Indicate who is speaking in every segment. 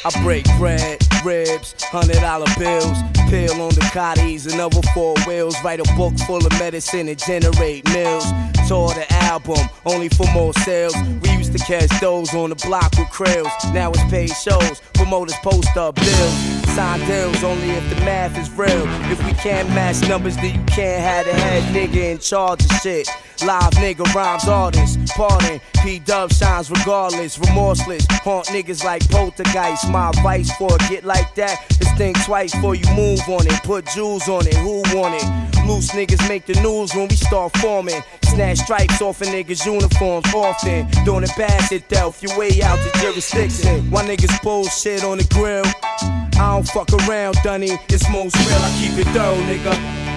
Speaker 1: I break bread, ribs, $100 bills, pill on the Cotties and other 4 wheels. Write a book full of medicine and generate mills. Tour the album, only for more sales. We used to catch those on the block with krills. Now it's paid shows, promoters post up bills. Sign deals only if the math is real. If we can't match numbers, then you can't have the head nigga in charge of shit. Live nigga rhymes artists, pardon. P-Dub shines regardless, remorseless. Haunt niggas like poltergeist. My advice for a get like that is think twice before you move on it. Put jewels on it, who want it? Loose niggas make the news when we start forming. Snatch stripes off a niggas' uniforms often. Doing it bad shit Delph, your way out the jurisdiction. Why niggas bullshit on the grill? I don't fuck around, Dunny. It's most real, I keep it thorough, nigga.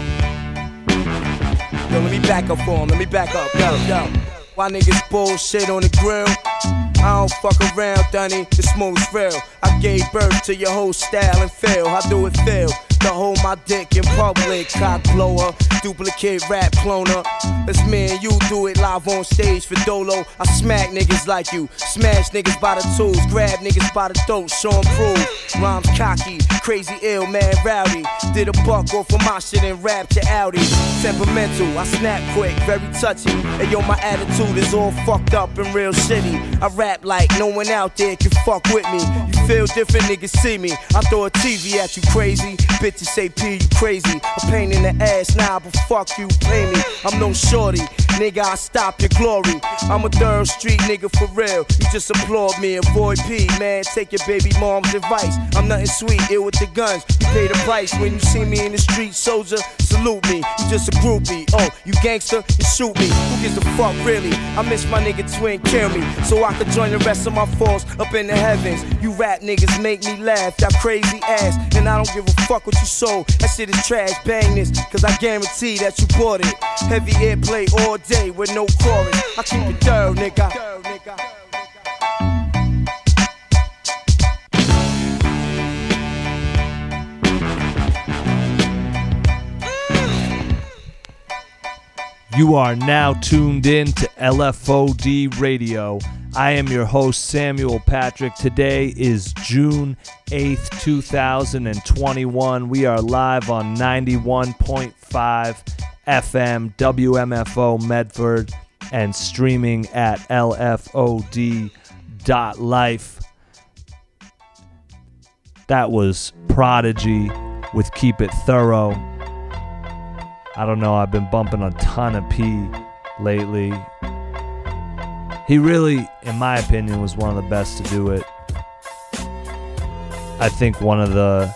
Speaker 1: Yo, let me back up for him, let me back up, yo. Why niggas bullshit on the grill? I don't fuck around, Dunny, it's most real. I gave birth to your whole style and feel. How do it feel? To hold my dick in public, cock blower, duplicate rap cloner. It's me and you do it live on stage for Dolo. I smack niggas like you, smash niggas by the tools, grab niggas by the throat, show 'em proof. Rhymes cocky, crazy ill, man rowdy. Did a buck off of my shit and rapped to Audi. Temperamental, I snap quick, very touchy. And yo, my attitude is all fucked up and real shitty. I rap like no one out there can fuck with me. You feel different, niggas see me. I throw a TV at you, crazy. Bitches say P, you crazy. A pain in the ass now, but fuck you, pay me. I'm no shorty, nigga, I stop your glory. I'm a third street nigga for real. You just applaud me, avoid P, man. Take your baby mom's advice. I'm nothing sweet, ill with the guns. You pay the price when you see me in the street, soldier. Salute me, you just a groupie. Oh, you gangster, you shoot me. Who gives a fuck, really? I miss my nigga Twin, kill me, so I could join the rest of my force up in the heavens. You rap niggas make me laugh, that crazy ass. And I don't give a fuck what you sold, that shit is trash. Bang this, cause I guarantee that you bought it. Heavy airplay all day with no chorus. I keep it thorough, nigga.
Speaker 2: You are now tuned in to LFOD Radio. I am your host, Samuel Patrick. Today is June 8th, 2021. We are live on 91.5 FM WMFO Medford and streaming at lfod.life. That was Prodigy with Keep It Thorough. I don't know, I've been bumping a ton of P lately. He really, in my opinion, was one of the best to do it. I think one of the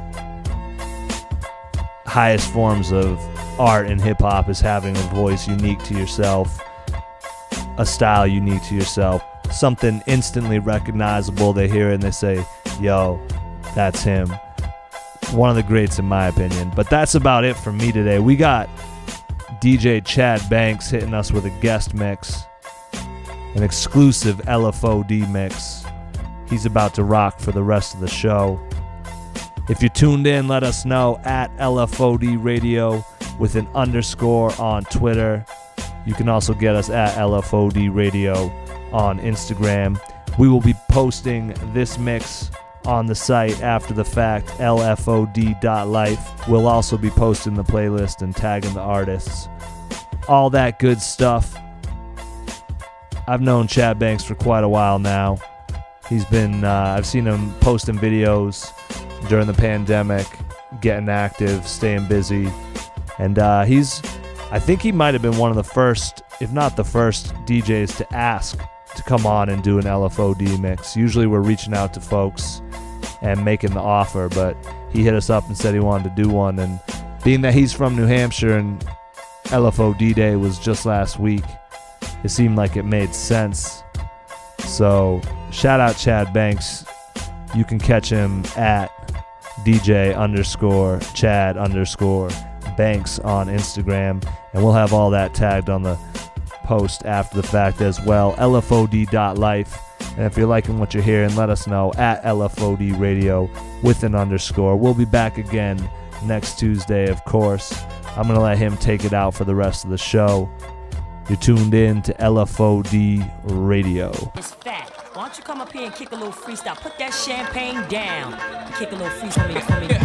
Speaker 2: highest forms of art in hip-hop is having a voice unique to yourself, a style unique to yourself, something instantly recognizable. They hear it and they say, yo, that's him. One of the greats in my opinion. But that's about it for me today. We got DJ Chad Banks hitting us with a guest mix, an exclusive LFOD mix. He's about to rock for the rest of the show. If you're tuned in, let us know at LFOD Radio with an underscore on Twitter. You can also get us at LFOD Radio on Instagram. We will be posting this mix on the site after the fact, lfod.life. We'll also be posting the playlist and tagging the artists. All that good stuff. I've known Chad Banks for quite a while now. He's been, I've seen him posting videos during the pandemic, getting active, staying busy. And I think he might have been one of the first, if not the first, DJs to ask to come on and do an LFOD mix. Usually we're reaching out to folks and making the offer, but he hit us up and said he wanted to do one. And being that he's from New Hampshire and LFOD Day was just last week, it seemed like it made sense. So shout out Chad Banks. You can catch him at DJ_Chad_Banks on Instagram, and we'll have all that tagged on the post after the fact as well. LFOD.life. And if you're liking what you're hearing, let us know at LFOD Radio with an underscore. We'll be back again next Tuesday, of course. I'm going to let him take it out for the rest of the show. You're tuned in to LFOD Radio.
Speaker 3: It's fat. Why don't you come up here and kick a little freestyle? Put that champagne down. Kick a little freestyle for me.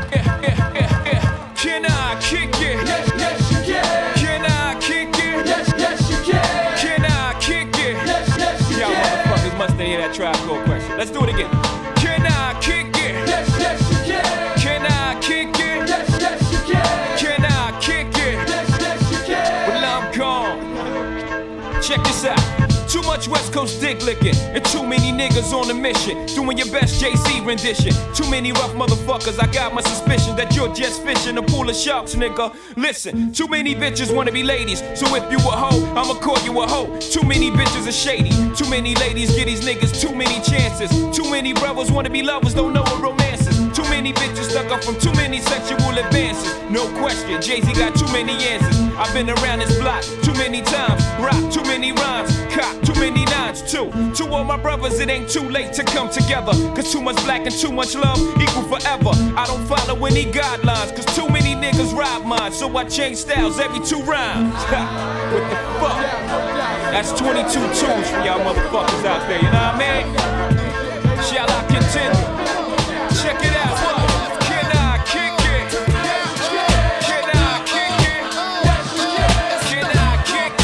Speaker 4: Can I kick it? Yes, yes, you can. Can I kick it? Yes, yes, you can. Can I kick it? Yes, yes, you can. Y'all motherfuckers must hear that Tribe Called Question. Let's do it again. Can I kick it? Yes, yes, you can. Can I kick it? Yes, yes, you can. Can I kick it? Yes, yes, you can. Well, I'm gone. Check this out. Too much West Coast dick licking, and too many niggas on a mission, doing your best JC rendition. Too many rough motherfuckers, I got my suspicion that you're just fishing a pool of sharks, nigga. Listen, too many bitches wanna be ladies, so if you a hoe, I'ma call you a hoe. Too many bitches are shady, too many ladies give these niggas too many chances. Too many brothers wanna be lovers, don't know what romance is. Too many bitches stuck up from too many sexual advances. No question, Jay-Z got too many answers. I've been around this block too many times, rock too many rhymes, cop too many nines too. To all my brothers, it ain't too late to come together. Cause too much black and too much love equal forever. I don't follow any guidelines, cause too many niggas rob mine. So I change styles every 2 rhymes. What the fuck? That's 22 tunes for y'all motherfuckers out there, you know what I mean? Shall I continue? Check it out. Can I kick it? Can I kick it? Can I kick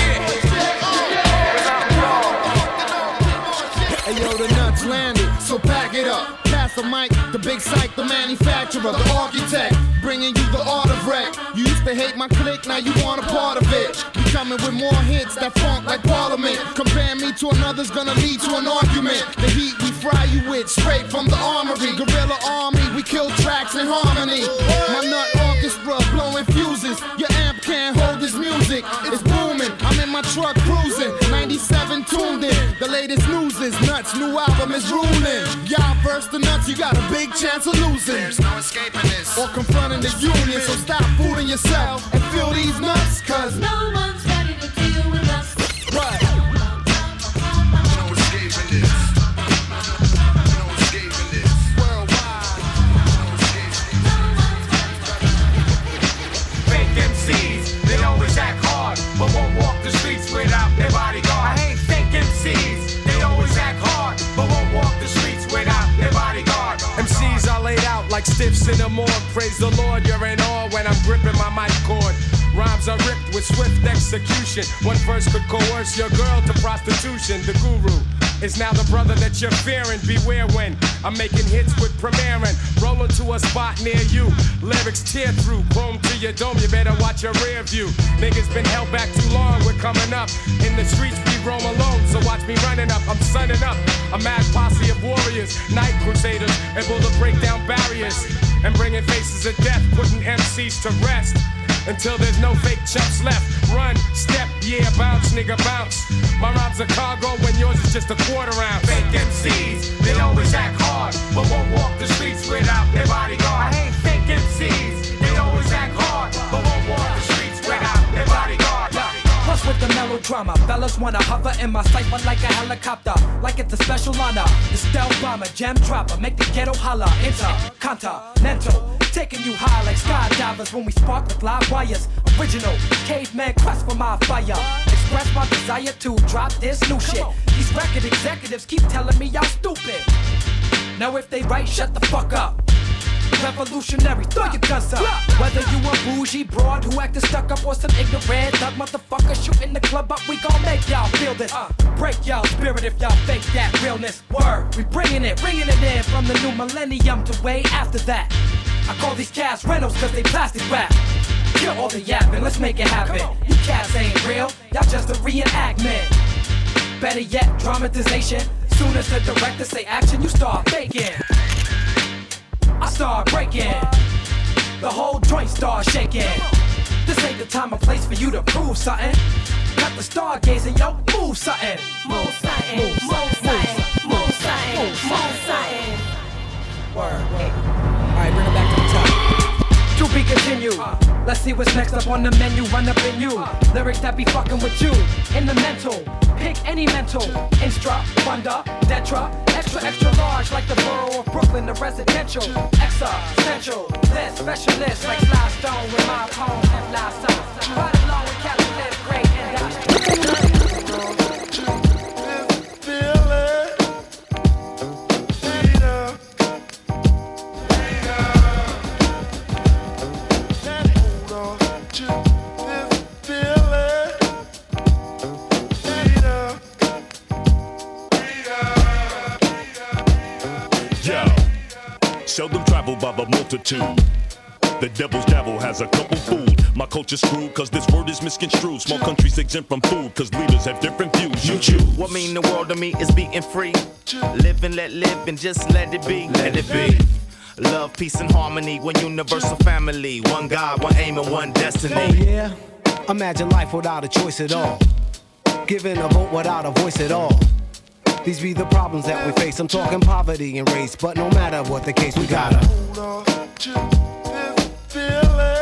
Speaker 4: it?
Speaker 5: Hey yo, the nuts landed, so pack it up. Pass the mic, the big psych, the manufacturer, the architect, bringing you the art of wreck. You used to hate my clique, now you want a part of it. We coming with more hits that funk like Parliament. Compare me to another's gonna lead to an argument. The heat we fry you with, straight from the armory. Guerrilla army, we kill tracks in harmony. My nut orchestra blowing fuses. Your amp can't hold this music, it's booming. I'm in my truck cruising, 97 tuned in. The latest news is nuts, new album is ruling. Y'all verse the nuts, you got a big chance of losing.
Speaker 6: There's no escaping this.
Speaker 5: Or confronting the union, so stop fooling yourself and feel these nuts, cause
Speaker 7: no one's ready to deal with us.
Speaker 5: Right.
Speaker 6: No escaping this. No escaping this.
Speaker 5: Worldwide.
Speaker 4: Fake MCs, they always act hard, but won't walk the streets without their bodyguard. I hate fake MCs, they always act hard, but won't walk the streets without their bodyguard.
Speaker 1: MCs are laid out like stiffs in the morgue. Praise the Lord, you're in awe when I'm gripping my mic cord. Rhymes are ripped with swift execution. One verse could coerce your girl to prostitution. The guru is now the brother that you're fearing. Beware when I'm making hits with premiering. Rolling to a spot near you. Lyrics tear through, chrome to your dome. You better watch your rear view. Niggas been held back too long. We're coming up. In the streets we roam alone. So watch me running up. I'm sunning up. A mad posse of warriors, night crusaders, able to break down barriers and bringing faces of death, putting MCs to rest. Until there's no fake chumps left. Run, step, yeah, bounce, nigga, bounce. My rhymes are cargo when yours is just a quarter ounce. Fake MCs, they always act hard, but won't walk the streets without their bodyguard. I hate fake MCs, they always act hard, but won't walk the streets without their bodyguard.
Speaker 8: Plus with the melodrama, fellas wanna hover in my cipher like a helicopter, like it's a special honor. The stealth bomber, gem dropper, make the ghetto holler. Intercontinental, taking you high like skydivers when we spark with live wires. Original caveman quest for my fire. Express my desire to drop this new shit. These record executives keep telling me y'all stupid. Now if they right, shut the fuck up. Revolutionary, throw your guns up. Whether you a bougie broad who acted stuck up or some ignorant thug motherfucker shooting the club up, we gon' make y'all feel this. Break y'all spirit if y'all fake that realness. Word, we bringing it in from the new millennium to way after that. I call these cats rentals cause they plastic wrap. Kill all the yapping, let's make it happen. You cats ain't real, y'all just a reenactment. Better yet, dramatization. Soon as the director say action, you start faking. I start breaking, the whole joint start shaking. This ain't the time or place for you to prove something. Got the stargazing, yo, move something.
Speaker 3: Move something, move something, move something, move something.
Speaker 8: Word. Alright, bring it back to the top. To be continued. Let's see what's next up on the menu. Run up in you. Lyrics that be fucking with you. In the mental. Pick any mental. Instra, wonder, detra. Extra, extra large like the borough of Brooklyn. The residential. Existential. This specialist like Sly Stone with my poem and fly song. Right along with Captain Live Great and
Speaker 9: rivaled by the multitude. The devil's dabble has a couple fooled. My culture's screwed cause this word is misconstrued. Small countries exempt from food cause leaders have different views. You choose.
Speaker 10: What mean the world to me is being free. Live and let live and just let it be. Let it be. Love, peace, and harmony. One universal family. One God, one aim, and one destiny.
Speaker 11: Oh yeah? Imagine life without a choice at all. Giving a vote without a voice at all. These be the problems that we face. I'm talking poverty and race, but no matter what the case, we gotta hold on to this feeling.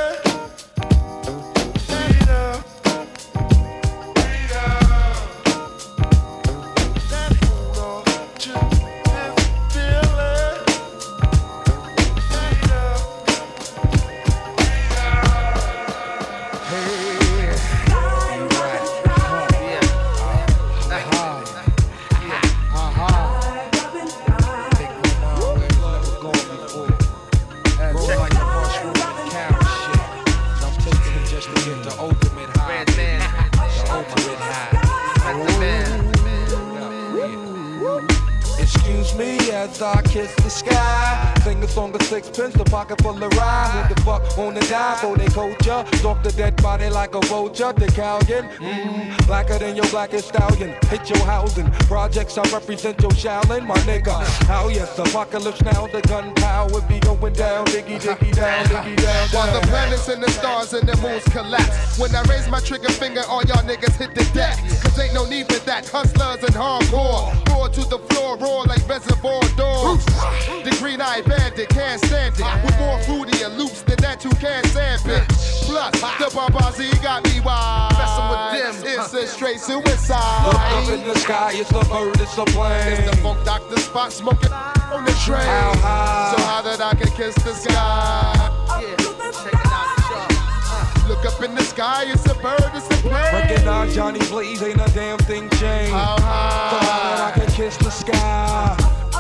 Speaker 12: As I kiss the sky, sing a song of sixpence, the pocket full of rye. Who the fuck wanna die for they culture? Stalk the dead body like a vulture. The Calgon, blacker than your blackest stallion. Hit your housing, projects I represent your Shaolin, my nigga. How yes, apocalypse now, the gunpowder be going down, diggy diggy down, diggy down.
Speaker 5: While the planets and the stars and the moons collapse. When I raise my trigger finger, all y'all niggas hit the deck. Cause ain't no need for that. Hustlers and hardcore. Roar to the floor, roar like reservoir dogs. The green-eyed bandit can't stand it. With more fruity and loops than that you can't stand it. Plus, the Barbazi got me wild. Messing with them, it's a straight suicide.
Speaker 12: Look up in the sky, it's a bird, it's a plane.
Speaker 5: It's the funk doctor spot smoking on the train.
Speaker 12: How high?
Speaker 5: So high that I can kiss the sky. Yeah, check it out. Look up in the sky, it's a bird, it's a plane.
Speaker 12: Recognize Johnny Blaze, ain't a damn thing changed.
Speaker 5: How high?
Speaker 12: So high that I can kiss the sky.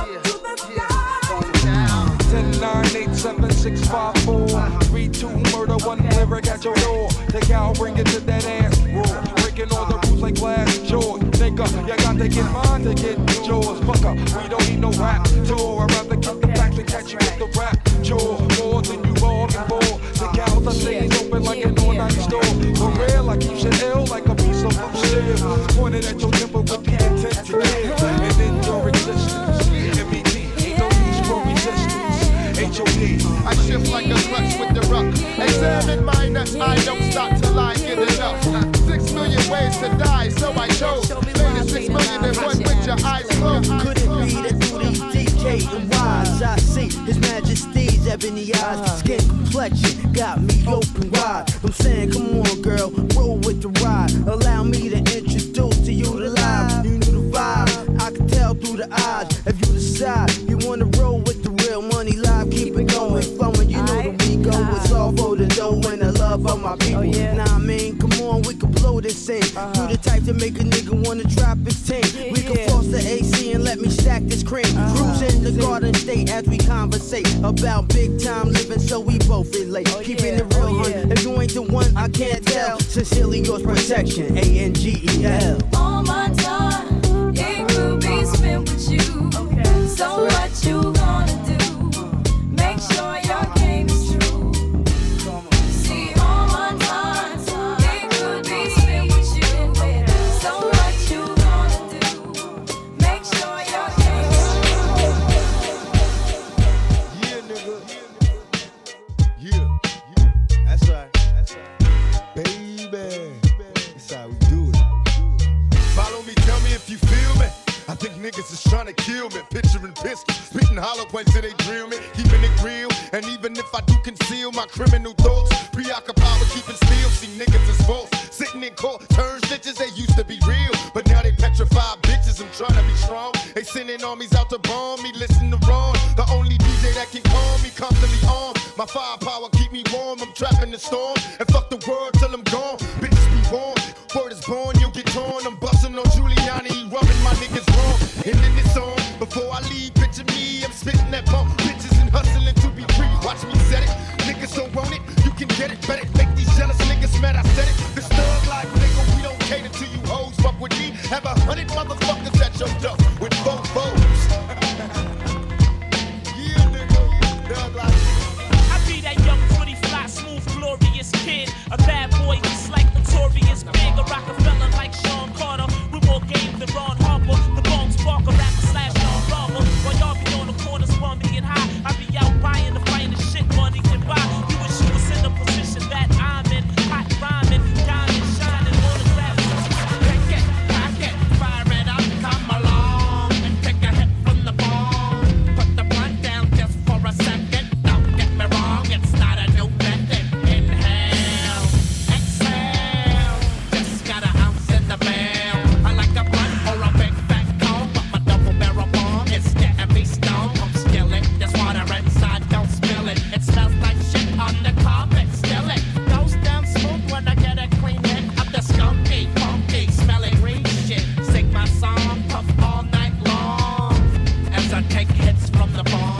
Speaker 12: 10, 9, 8, 7, 6, 5, 4 3, 2, murder, one lyric at your door. The cow bring it to that ass roar. Breaking all the rules like glass jaws. Nigga, you got to get mine to get yours. Fucker, we don't need no rap tour. I'd rather get the facts and catch you with the rap chore. More than you bargained for. The cows are things open like an all-night store. For real, I keep shit ill like a piece of steel. Pointed at your temple with the intent to kill. And then your existence. MET, ain't no use for resistance. H.O.D.
Speaker 5: I shift like a clutch with the ruck. Examine my nuts, I don't stop till I get enough. 6 million ways to die, so I chose. Made it 6 million in one with your eyes closed.
Speaker 13: Could it be that through these DK and wise I see His Majesty's ebony eyes, skin complexion got me open wide. I'm saying, come on, girl, roll with the ride. Allow me to introduce to you the live. You knew the vibe, I can tell through the eyes. If you decide you wanna roll with the real money live, keep it going, flowing. You know the we go, it's all for the dough and the love of my people. Nah, I mean, come on, we can blow this thing. You the type to make a nigga wanna drop his team. We can force the AC and let me stack this cream. Cruise in the Garden State as we conversate about big time living, so we both relate. Keeping it real, hun. If you ain't the one, I can't tell. Sincerely yours, protection, ANGEL.
Speaker 7: All my time, it could be spent with you. So what you gonna do? Make sure your game is true. See, all my time, it could be spent with you. So what you gonna do? Make sure your game is true.
Speaker 5: Yeah, nigga. Yeah. That's right. Baby. That's how we do it. Follow me, tell me if you feel me. I think niggas is trying to kill me. Picturing pistols, spitting hollow points till they drill me. Keeping it real, and even if I do conceal my criminal thoughts, preoccupied with keeping still. See niggas is false, sitting in court, turn snitches. They used to be real, but now they petrified bitches. I'm trying to be strong. They sending armies out to bomb me. Listen to Ron, the only DJ that can calm me, constantly armed. My firepower keep me warm. I'm trapped in the storm, and fuck the world till I'm gone. Bitches be warm, word is born, you'll get torn. I'm busting on Giuliani, he rubbing my niggas wrong. And then it's on, before I leave, picture me, I'm spitting that bump. Bitches and hustling to be free, watch me set it. Niggas don't want it, you can get it, bet it. Make these jealous niggas mad, I said it. This thug life, nigga, we don't cater to you hoes. Fuck with me, have 100 motherfuckers at your door with 4 foes. Yeah, nigga, thug life.
Speaker 14: on Harper, the bone sparker, rapper slash on rubber. While y'all be on the corners, bumming and high, I be out buying the finest shit money can buy. You wish you was in the position that I'm in, hot rhyming, diamond shining on the glass. Pick it, pack it, fire it up, come along and take a hit from the ball. Put the blunt down just for a second. Don't get me wrong, it's not a new method. Inhale, exhale, just got an ounce in the mail. I like a blunt or a big fat cone, but my double barrel bomb is getting me stoned. I'm skillet, there's water inside, don't spill it. It smells like shit on the carpet, still it goes down smooth when I get a clean hit of the skunky, funky, smelling green shit. Sing my song, puff all night long as I take hits from the bomb.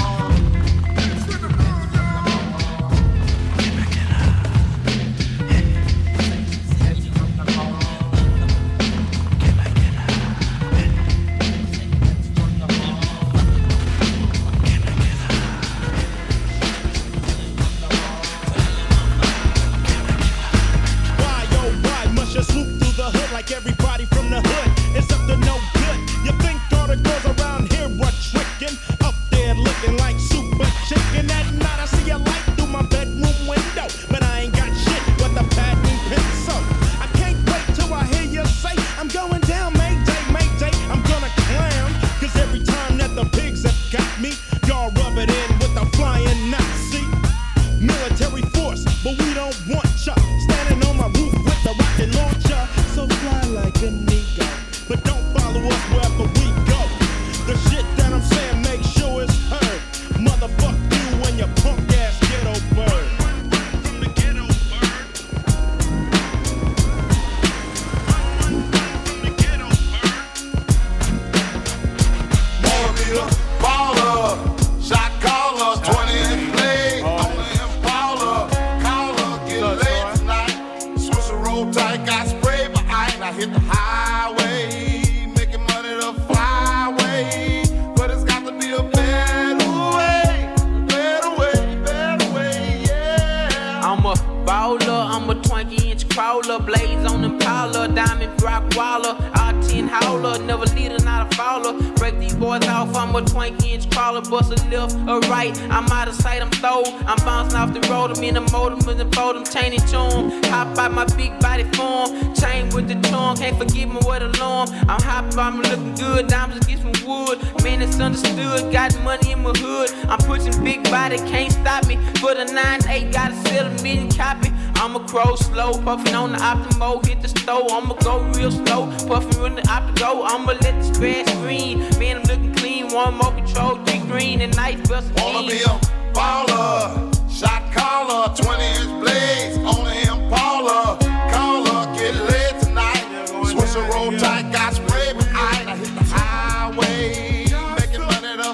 Speaker 15: Why, oh why must you swoop through the hood like everybody from the hood? It's up to no good. You think all the girls around here were tricking? Up there looking like super chicken. At night I see a light through my bedroom window, but I ain't got shit but the patent pencil. I can't wait till I hear you say I'm going down, Mayday, Mayday. I'm gonna clown, cause every time that the pigs have got me, y'all rub it in with the flying Nazi. Military force, but we don't want ya standing on my roof with the rocket launcher. So fly like a nigga, but don't follow us wherever we go. The shit that I'm saying, make sure it's heard. Motherfuck you and your punk ass ghetto bird. From the ghetto bird. From the ghetto bird.
Speaker 6: Wanna be the baller, shot caller, 20 in play. Only Impala, caller, get laid tonight. Swiss roll tight, got spray, but I hit the highway, making money the flyway. But it's got to be a better way, better way, better way, yeah.
Speaker 16: I'm a baller, I'm a 20-inch crawler, blades on Impala, diamond rock waller, R10 howler, never leader, not a fouler. Break these boys off, I'm a 20-inch crawler, bust a left or right, I'm out of sight, I'm throw. I'm bouncing off the road, I'm in the motor, with the fold, I'm chaining tune. Hop out my big body form, chain with the tongue, can't forgive me what alarm. I'm hopping, I'm looking good, diamonds against some wood. Man, it's understood, got money in my hood. I'm pushing big body, can't stop me. For the 9-8, gotta sell a million copy. I'ma crow slow, puffin' on the Optimo, hit the stove. I'ma go real slow, puffin' when the Optimo. I'ma let the grass green. Man, I'm looking clean, one more control, 3 green and nice bust.
Speaker 6: Wanna be a baller, shot caller, 20-inch blades, only Impala, caller, get laid tonight. Swiss roll tight, got spray, but I hit the highway, making money the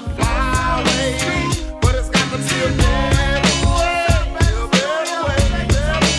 Speaker 6: flyway. But it's got to be a better way, better way, better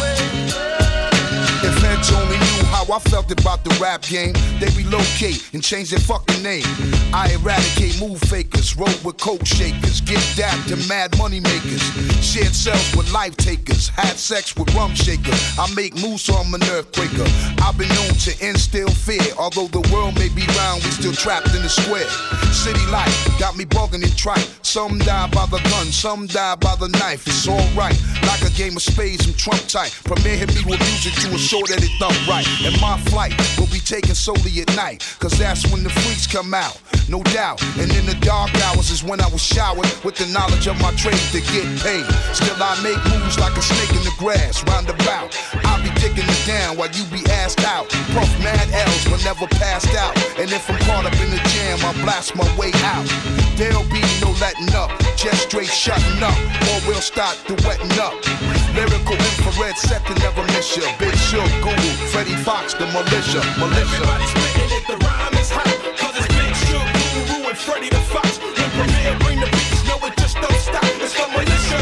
Speaker 6: way.
Speaker 17: If Edge only knew how I felt about the rap game, they relocate and change their fucking name. I eradicate move fakers, roll with coke shakers, get dapped to mad money makers, shared cells with life takers, had sex with rum shaker. I make moves so I'm an earthquaker. I've been known to instill fear, although the world may be round, we still trapped in the square. City life got me bugging and trite. Some die by the gun, some die by the knife. It's alright, like a game of spades, I'm Trump tight. Premier hit me with music to ensure that it thump right. And my flight will be taken solely at night, cause that's when the freaks come out, no doubt. And in the dark hours is when I was showered with the knowledge of my trade to get paid. Still I make moves like a snake in the grass, roundabout. I'll be digging it down while you be assed out. Puff mad L's but never passed out. And if I'm caught up in the jam, I'll blast my way out. There'll be no letting up, just straight shutting up, or we'll start the wetting up. Lyrical infrared set to never miss ya. Big Shug, Google, Freddie Fox, the militia.
Speaker 15: Everybody's spitting it, the rhyme is hot, cause it's Big Shug, Guru, and Freddie the Fox. When Premier bring the beats, no it just don't stop, it's the militia.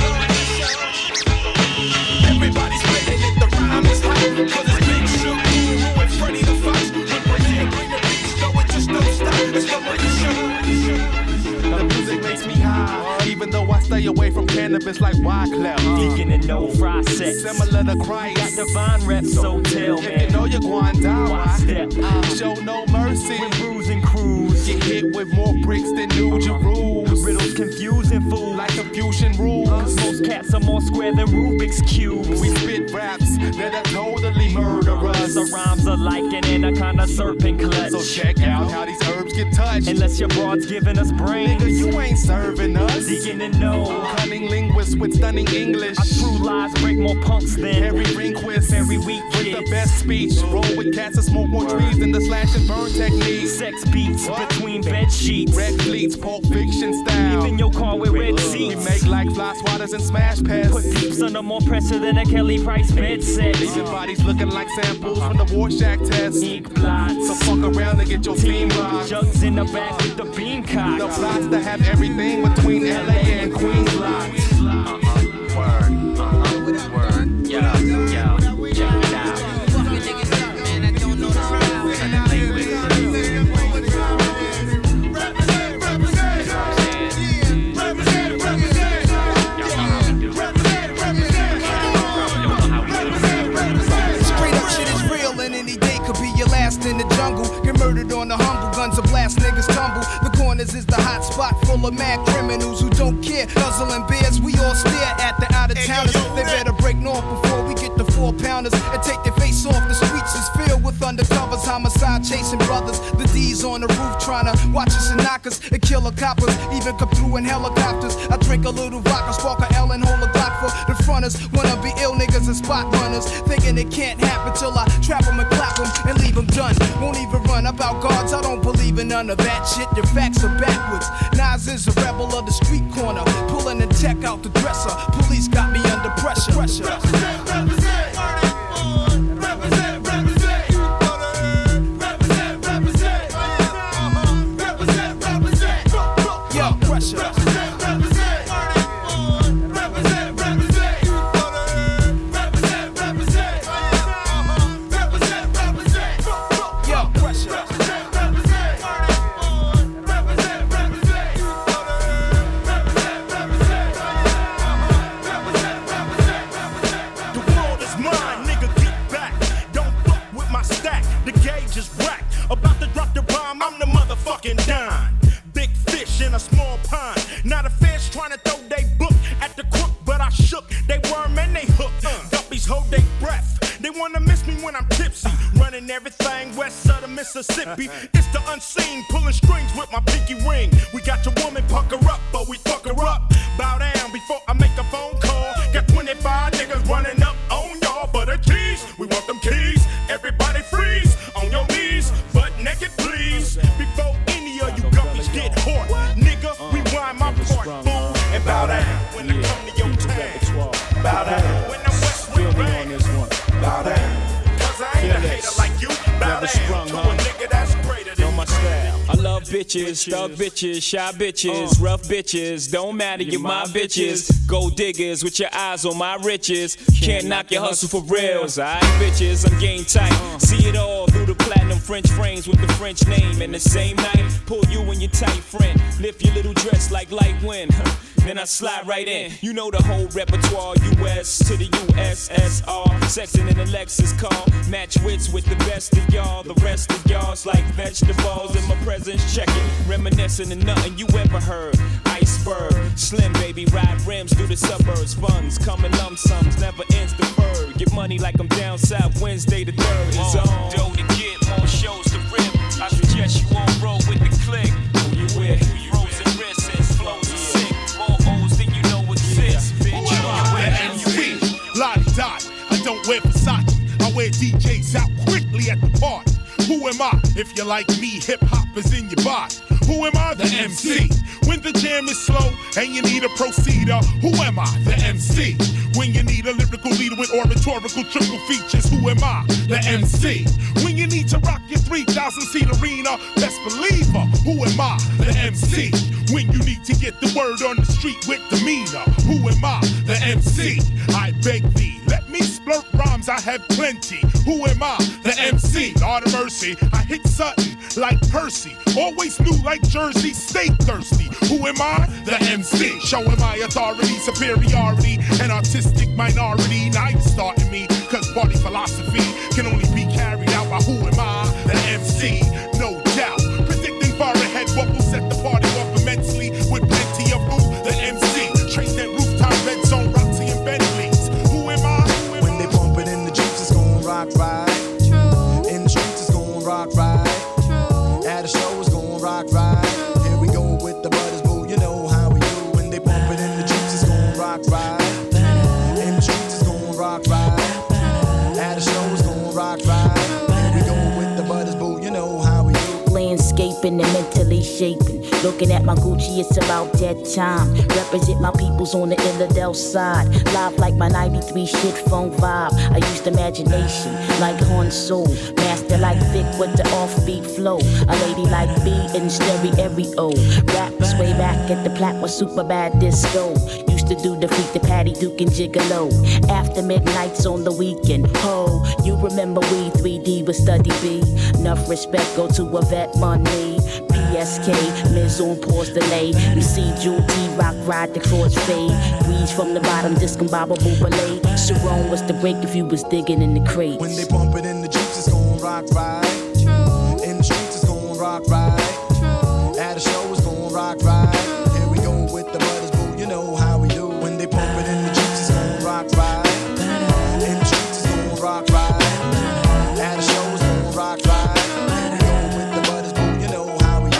Speaker 15: Everybody's spitting it, the rhyme is hot, cause it's Big Shug, Guru, and Freddie the Fox. When Premier bring the beats, no it just don't stop, it's the militia. The music makes me high, even
Speaker 18: even though I stay away from cannabis like Wyclef.
Speaker 19: Deacon and no fry sex.
Speaker 18: Similar to Christ.
Speaker 19: Got divine reps, so tell me.
Speaker 18: If you know you're going down,
Speaker 19: why step?
Speaker 18: Show no mercy.
Speaker 19: With bruising crews.
Speaker 18: Get hit with more bricks than New Jerusalem.
Speaker 19: Riddles confusing fools.
Speaker 18: Like confusion rules.
Speaker 19: Most cats are more square than Rubik's Cubes.
Speaker 18: We spit raps that are totally murderous.
Speaker 19: The rhymes are like an anaconda serpent clutch.
Speaker 18: So check out how these herbs get touched.
Speaker 19: Unless your broad's giving us brains.
Speaker 18: Nigga, you ain't serving us.
Speaker 19: Deacon and no.
Speaker 18: Cunning linguist with stunning English.
Speaker 19: Our true lies break more punks than
Speaker 18: Harry Rehnquist.
Speaker 19: Very weak
Speaker 18: with
Speaker 19: kids.
Speaker 18: The best speech. Roll with cats and smoke more trees than the slash and burn technique.
Speaker 19: Sex beats between bed sheets.
Speaker 18: Red fleets, Pulp Fiction style.
Speaker 19: Leaving your car with red seats.
Speaker 18: We make like fly swatters and smash pads.
Speaker 19: Put peeps under more pressure than a Kelly Price bed set.
Speaker 18: Leaving bodies looking like samples from the Rorschach test.
Speaker 19: Ink blots.
Speaker 18: So fuck around and get your team rocked.
Speaker 19: Jugs in the back with the beam cock.
Speaker 18: The plots to have everything between LA and Queens lots.
Speaker 10: Word. Yeah. Check it out.
Speaker 1: In the jungle, get murdered on the humble. Guns will blast, niggas tumble. The corners is the hot spot full of mad criminals who don't care. Nuzzling bears, we all stare at the out of towners. They better break north before we get the 4-pounders and take their face off. The streets is filled with undercovers, homicide chasing brothers. The D's on the roof trying to watch us and knock us and kill the coppers. Even come through in helicopters. I drink a little vodka, spark a L and hold a Glock for the fronters. Wanna be ill niggas and spot runners, thinking it can't happen till I trap them and clap them and leave them done. Won't even run about guards, I don't believe in none of that shit. Your facts are backwards. Nas is a rebel of the street corner, pulling the tech out the dresser. Police got me under pressure.
Speaker 15: Mississippi, it's the unseen, pulling strings with my pinky ring. We got your woman pucker up, but we fuck her up. Bow down before I make a phone call. Got 25 niggas running up on y'all for the keys. We want them keys. Everybody freeze on your knees, butt naked, please. Before any of you guppies get hot, nigga, rewind my part, fool, and bow down when I come to your town. Bow down when I'm Westwood Bang. Bow down, 'cause I ain't a hater like you. Bow down to a nigga that's greater than my style.
Speaker 4: I love bitches, thug bitches, shy bitches, rough bitches. Don't matter, you're my bitches. Gold diggers with your eyes on my riches. Can't knock your hustle for reals. Alright, bitches, I'm game tight. See it all through the platinum French frames with the French name. And the same night, pull you and your tight friend. Lift your little dress like light wind. Then I slide right in. You know the whole repertoire, US to the USSR. Sexing in a Lexus car. Match wits with the best of y'all. The rest of y'all's like vegetables in my presence. Check it. Reminiscing of nothing you ever heard. Iceberg. Slim baby, ride rims through the suburbs. Funds come in lump sums, never ends the bird. Get money like I'm down south, Wednesday the 3rd is on. Dough to get, more shows to rip. I suggest you won't roll with the click. Who you with? Frozen wrists and flows are sick. More O's than you know exists. Bitch,
Speaker 15: Lottie-dottie, I don't wear Versace. I wear DJs out quickly at the party. Who am I? If you like me, hip-hop is in your body. Who am I? The MC. When the jam is slow and you need a proceeder, who am I? The MC. When you need a lyrical leader with oratorical triple features, who am I? The MC. When you need to rock your 3,000-seat arena, best believer, who am I? The MC. When you need to get the word on the street with demeanor, who am I? The MC. I beg thee, let me splurt rhymes, I have plenty. Who am I? The MC. Lord of mercy, I hit something
Speaker 20: like Percy. Always knew like Jersey, stay thirsty. Who am I? The MC. Showing my authority, superiority, and artistic minority. Now you starting me, cause party philosophy can only be carried out by who am I? The MC, no doubt. Predicting far ahead what will set the party off immensely with plenty of room. The MC, train that rooftop red zone, Roxy and Bentleys. Who am I?
Speaker 21: When they bump it in the Jeeps, it's gon' rock right. True. In the streets, it's gon' rock right. True. At a show, it's gon' rock right. True. Here we go with the brothers, boo. You know how we do. When they bump it in the Jeeps, it's gon' rock right. In the streets, it's gon' rock right. At a show, it's gon' rock right. Here we go with the brothers, boo. You know how we do.
Speaker 22: Landscaping and mentally shaping. Looking at my Gucci, it's about that time. Represent my peoples on the Illidale side. Live like my 93 shit phone vibe. I used imagination like Han Solo. Master like Vic with the offbeat flow. A lady like B in stereo. Raps way back at the Plat with super bad disco. Used to do the freak, the Patty Duke and Gigolo. After midnights on the weekend. Ho, you remember we 3D with Study B. Enough respect, go to a vet money. PSK, Miz on pause delay. You see Jewel T Rock ride the chords fade. Breeze from the bottom, discombobable ballet. Sharon was the break if you was digging in the crates.
Speaker 21: When they bump it in the Jeeps, it's gon' rock right. True. In the streets, it's gon' rock right. True. At a show, it's gon' rock right. True. Here we go with the brothers, boo. You know how we do. When they bump it in the Jeeps, it's gon' rock right. In the streets, it's gon' rock right. At a show, it's gon' rock right. Here we go with the brothers, boo. You know how we do.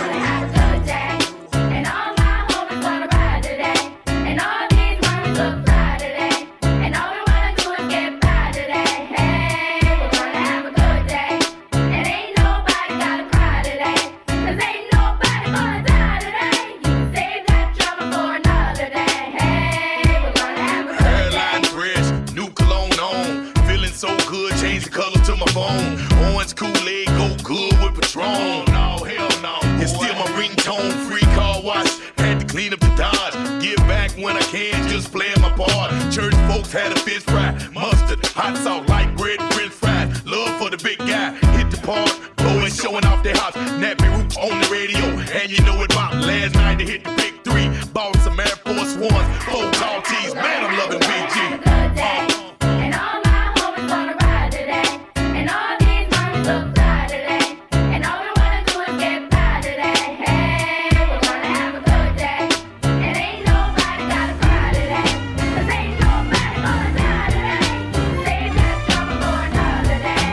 Speaker 7: And all my homies wanna ride today. And all these homies look fly today. And all we wanna do is get by today. Hey, we're gonna have a good day. And ain't nobody gotta cry today. Cause ain't nobody gonna die today. You can save that drama for another day. Hey, we're gonna have a good day.
Speaker 9: Hairline fresh, new cologne on. Feeling so good, change the color to my phone. Orange Kool-Aid, go good with Patron. No, hell no. It's still my ringtone, free car wash. Had to clean up the Dodge. Give back when I can, just playing my part. Church folks had a fish fry, mustard, hot sauce, light bread, French fries. Love for the big guy, hit the park, blowing, showing off their house. Nappy Roots on the radio, and you know it pop. Last night they hit the big three, bought some Air Force Ones, 4 tall tees. Man, I'm loving BG.
Speaker 7: And all my homies wanna ride today. And all these homies look fly today. And all we wanna do is get by today. Hey, we're gonna have a good day. And ain't nobody gotta cry today. Cause ain't nobody gonna die today. Save that trouble for another day.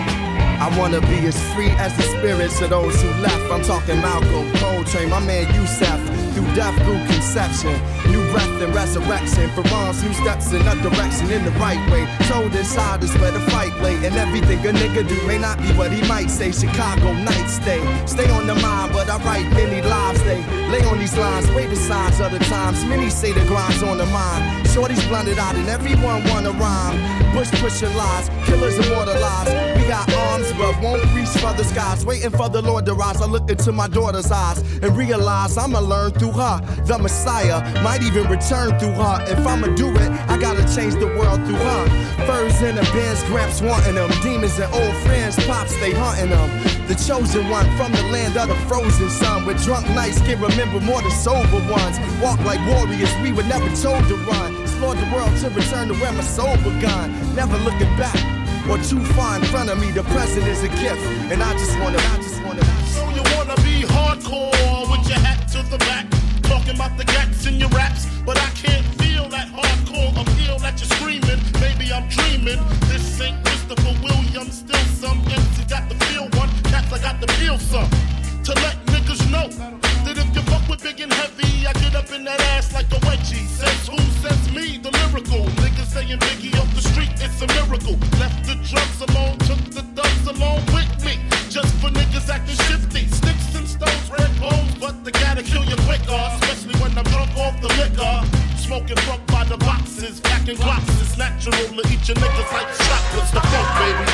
Speaker 1: I wanna be as free as the spirits of those who left. I'm talking Malcolm, Coltrane, my man Yusef. Through death, through conception, new breath and resurrection. For wrongs, new steps in a direction in the right way. Told inside is where the fight lay. And everything a nigga do may not be what he might say. Chicago night stay on the mind, but I write many lives. They lay on these lines, wait the signs of the times. Many say the grind's on the mind. Shorty's blinded out and everyone wanna rhyme. Bush pushing lies, killers immortalized. We got arms but won't reach for the skies. Waiting for the Lord to rise. I look into my daughter's eyes and realize I'ma learn through her. The Messiah might even return through her. If I'ma do it, I gotta change the world through her. Furs in the Benz, Gramps wanting them. Demons and old friends, Pops, they hunting them. The chosen one from the land of the frozen sun. With drunk nights can remember more than sober ones. Walk like warriors, we were never told to run. Explore the world to return to where my soul begun. Never looking back or too far in front of me. The present is a gift, and I just wanna.
Speaker 6: So you wanna be hardcore with your hat to the back, talking about the gats in your raps, but I can't feel that hardcore appeal that you're screaming. Maybe I'm dreaming. This ain't Christopher Williams, still some MC got the feel one, cats I got the feel some. To let niggas know that if you fuck with big and heavy, I get up in that ass like a wedgie. Says who? Says me, the lyrical. Niggas saying Biggie off the street, it's a miracle. Left the drugs alone, took the thugs along with me. Just for niggas acting shifty. Sticks and stones, red bones, but they gotta kill you quicker. Especially when I'm drunk off the liquor. Smoking funk by the boxes, packing glocks. It's natural to eat your niggas like chocolates. The funk, baby.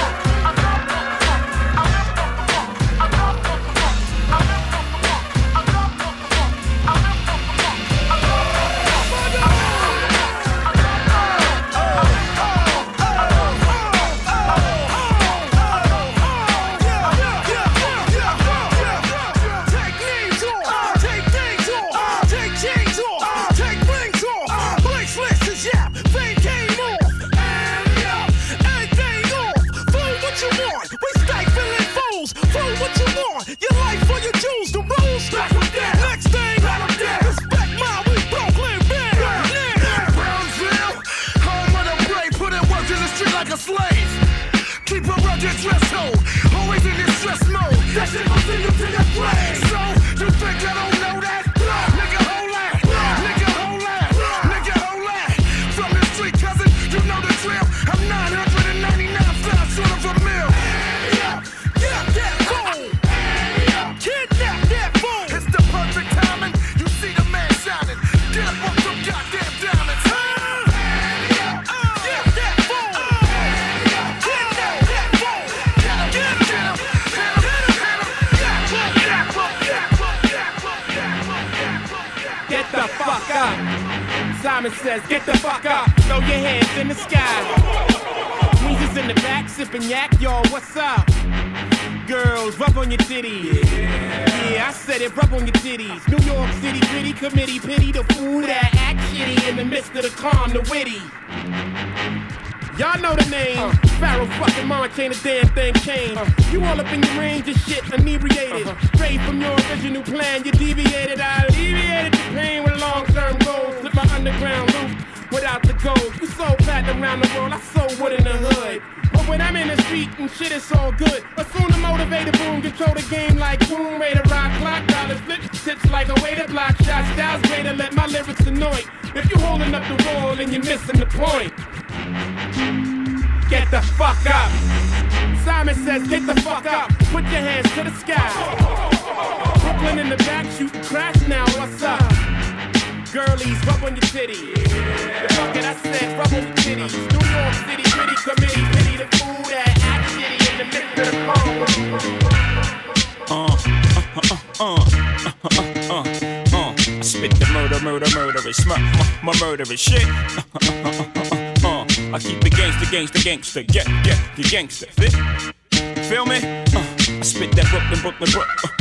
Speaker 2: Simon says, get the fuck up, throw your hands in the sky. Weezer's in the back, sipping yak, y'all, what's up? Girls, rub on your titties. Yeah, I said it, rub on your titties. New York City gritty committee, pity the fool that act shitty in the midst of the calm, the witty. Y'all know the name. Pharaoh fucking Monch, ain't a damn thing changed. You all up in your range of shit, inebriated. Straight from your original plan, you deviated. I alleviated the pain with long-term goals. Slip my underground loop without the gold. You sold platinum around the world, I sold wood in the hood. But when I'm in the street and shit, it's all good. But soon the motivated boom, control the game like Tomb Raider, rock clock, dollars flip, tips like a way to block shots. Styles way to let my lyrics annoy. If you holding up the wall, then you're missing the point. Get the fuck up. Simon says, get the fuck up. Put your hands to the sky. Brooklyn in the back, shooting crash now. What's up? Girlies, rub on your titties. The fuck it, I said, rub on your titties. New York City, gritty committee, pity the fool that act shitty in the midst of the
Speaker 4: I spit the murderous, my murderous shit. I keep the gangster, get the gangster, fit? Feel me? I spit that Brooklyn.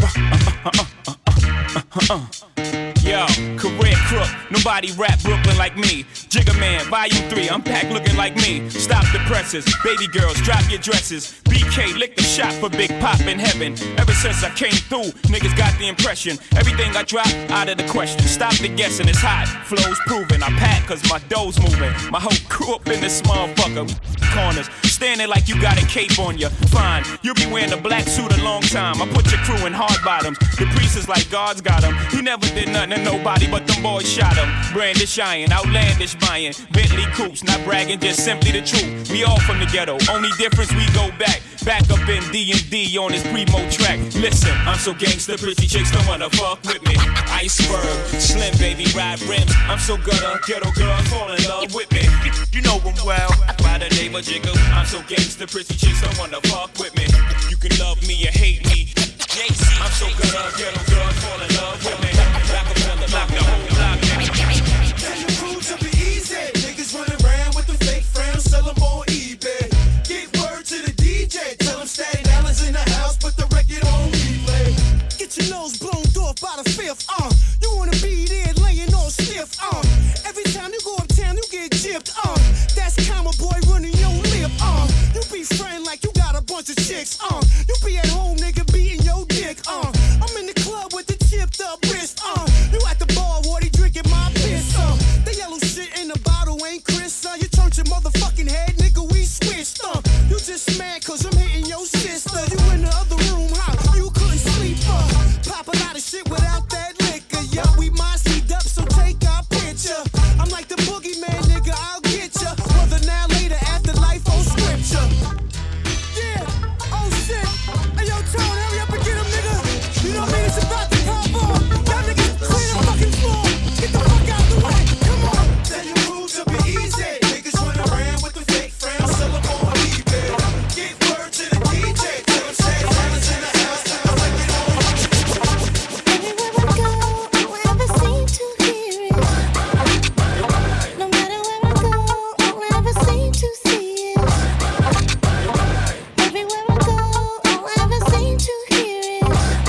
Speaker 4: Yo, career crook, nobody rap Brooklyn like me. Jigga Man, Volume 3, I'm packed looking like me. Stop the presses, baby girls, drop your dresses. BK, lick the shot for Big Pop in heaven. Ever since I came through, niggas got the impression everything I drop, out of the question. Stop the guessing, it's hot, flow's proven. I pack cause my dough's moving. My whole crew up in this motherfucker. Corners, standing like you got a cape on you. Fine, you'll be wearing a black suit a long time. I put your crew in hard bottoms. The priest is like God's got him. He never did nothing to nobody, but them boys shot him. Brandish iron, outlandish buying. Bentley coupes, not bragging, just simply the truth. We all from the ghetto, only difference we go back up in D&D on his primo track. Listen, I'm so gangster, pretty chicks don't wanna fuck with me. Iceberg, Slim baby, ride rims. I'm so gutter, ghetto girl, fall in love with me. You know him well, by the name of Jiggle. I'm so gangster, pretty chicks don't wanna fuck with me. You can love me or hate me. I'm so gutter, ghetto girl, fall in love with me. Rockefeller, lock the whole block down.
Speaker 3: Tell your crew to be easy. Niggas running around with the fake friends, sell them on eBay. Get word to the DJ, tell him Staten Island's in the house, put the record on replay.
Speaker 23: Get your nose blown off by the fifth, you wanna be there laying all stiff, every time you go uptown, you get gypped, that's Comma Boy running your lip, you be friend like you got a bunch of chicks, you be at home, nigga, beating your dick, I'm in the club with the chipped up wrist, you at the bar, Wardy drinking my piss, the yellow shit in the bottle ain't Chris, you turned your motherfucking head, nigga, we switched, you just mad cause I'm hitting your sister, you in the other room, you couldn't sleep, pop a lot of shit without that liquor, yo, we mossied up, so take our picture, I'm like the boogeyman, nigga, I'll get ya, whether now, later, after life, or scripture, yeah, oh shit, hey yo, Tone, hurry up and get him, nigga, you know what I mean, it's about to pop off, y'all niggas clear the fucking floor, get the fuck out the way, come on.
Speaker 3: Tell your crew to be easy. Niggas run around with the fake friends, sell them on eBay. Get word to the DJ, tell him Staten Island's in the house, put the record on.
Speaker 7: Everywhere I go, all I ever seem to hear it. No matter where I go, all I ever seem to see it. Everywhere I go, all I ever seem to hear it.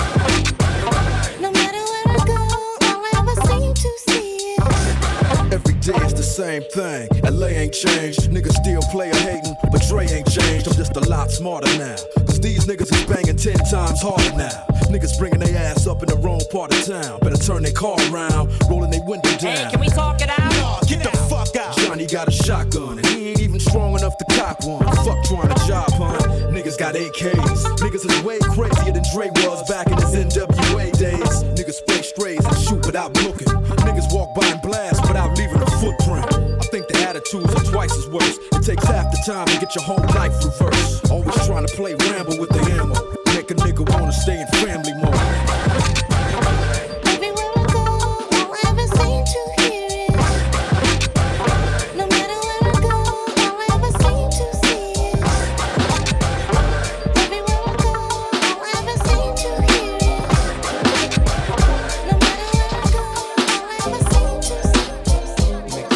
Speaker 7: No matter where I go, all I ever seem to see it.
Speaker 24: Every day it's the same thing. LA ain't changed. Niggas still player hating, but Dre ain't changed. I'm just a lot smarter now. Cause these niggas is banging 10 times harder now. Niggas bringing their ass up in the wrong part of town. Better turn their car around, rolling their window down.
Speaker 25: Hey, can we talk it out?
Speaker 24: Nah, get the fuck out. Johnny got a shotgun, and he ain't even strong enough to cock one. Fuck trying to job hunt. Niggas got AKs. Niggas is way crazier than Dre was back in his NWA days. Niggas spray strays and shoot without looking. Niggas walk by and blast without leaving a footprint. I think the attitudes are twice as worse. It takes half the time to get your whole life reversed. Always trying to play Rambo with the ammo. Make a nigga wanna stay in family mode.
Speaker 7: Everywhere I go, all I ever seem to hear it. No matter where I go, all I ever seem to see it. Everywhere I go, all I ever seem to hear it. No matter where I go, all I ever seem to see it.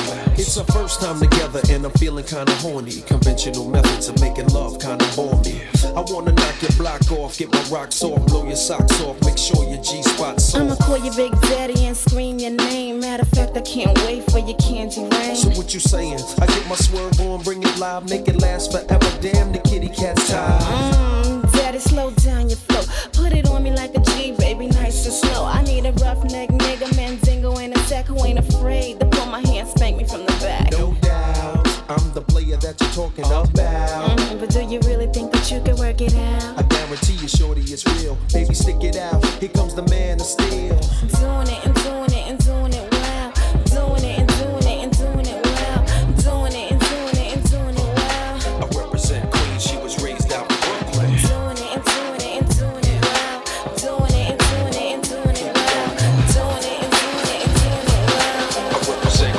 Speaker 8: and I'm feeling kinda horny. Conventional methods of making love kinda bore me. I wanna knock your block off, get my rocks off, blow your socks off, make sure your G-spot's
Speaker 11: I'ma
Speaker 8: soft.
Speaker 11: call you Big Daddy and scream your name. Matter of fact, I can't wait for your candy rain.
Speaker 8: So what you saying? I get my swerve on, bring it live, make it last forever. Damn, the kitty cat's tired.
Speaker 11: Daddy, slow down your flow. Put it on me like a G, baby, nice and slow. I need a roughneck nigga, Mandingo and a sack who ain't afraid to pull my hand, spank me from the back.
Speaker 8: No doubt, I'm the player that you're talking about.
Speaker 11: But do you really think that you can work it out?
Speaker 8: I guarantee you, shorty, it's real. Baby, stick it out. Here comes the man of steel.
Speaker 11: Doing it and doing it and doing it well. Doing it and doing it and doing it well. Doing it and doing it and doing it well.
Speaker 8: I represent Queens. She was raised out in Brooklyn.
Speaker 11: Doing it and doing it and doing it well. Doing it and doing it and doing it well. Doing it and doing it and doing it well.
Speaker 8: I represent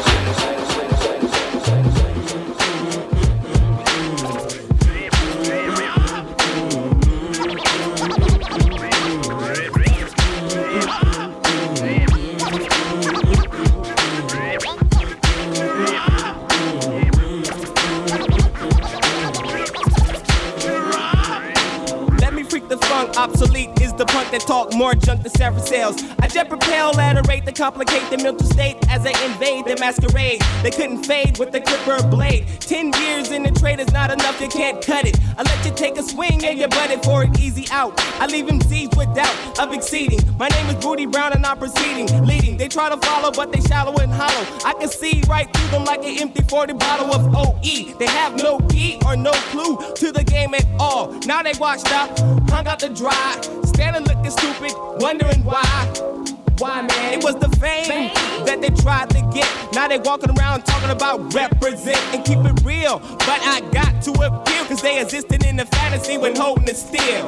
Speaker 2: Obsolete is the punk that talk more junk than Sarah sales. I jet propel at a rate that complicate the mental state as they invade the masquerade. They couldn't fade with the clipper blade. 10 years in the trade is not enough, you can't cut it. I let you take a swing and you butt it for an easy out. I leave him Z's with doubt of exceeding. My name is Booty Brown and I'm proceeding, leading. They try to follow but they shallow and hollow. I can see right through them like an empty 40 bottle of OE. They have no key or no clue to the game at all. Now they washed up, hung out the dry, standing looking stupid, wondering why. Why, man? It was the fame that they tried to get. Now they walking around talking about represent and keep it real. But I got to appeal, cause they existed in the fantasy when holding it still.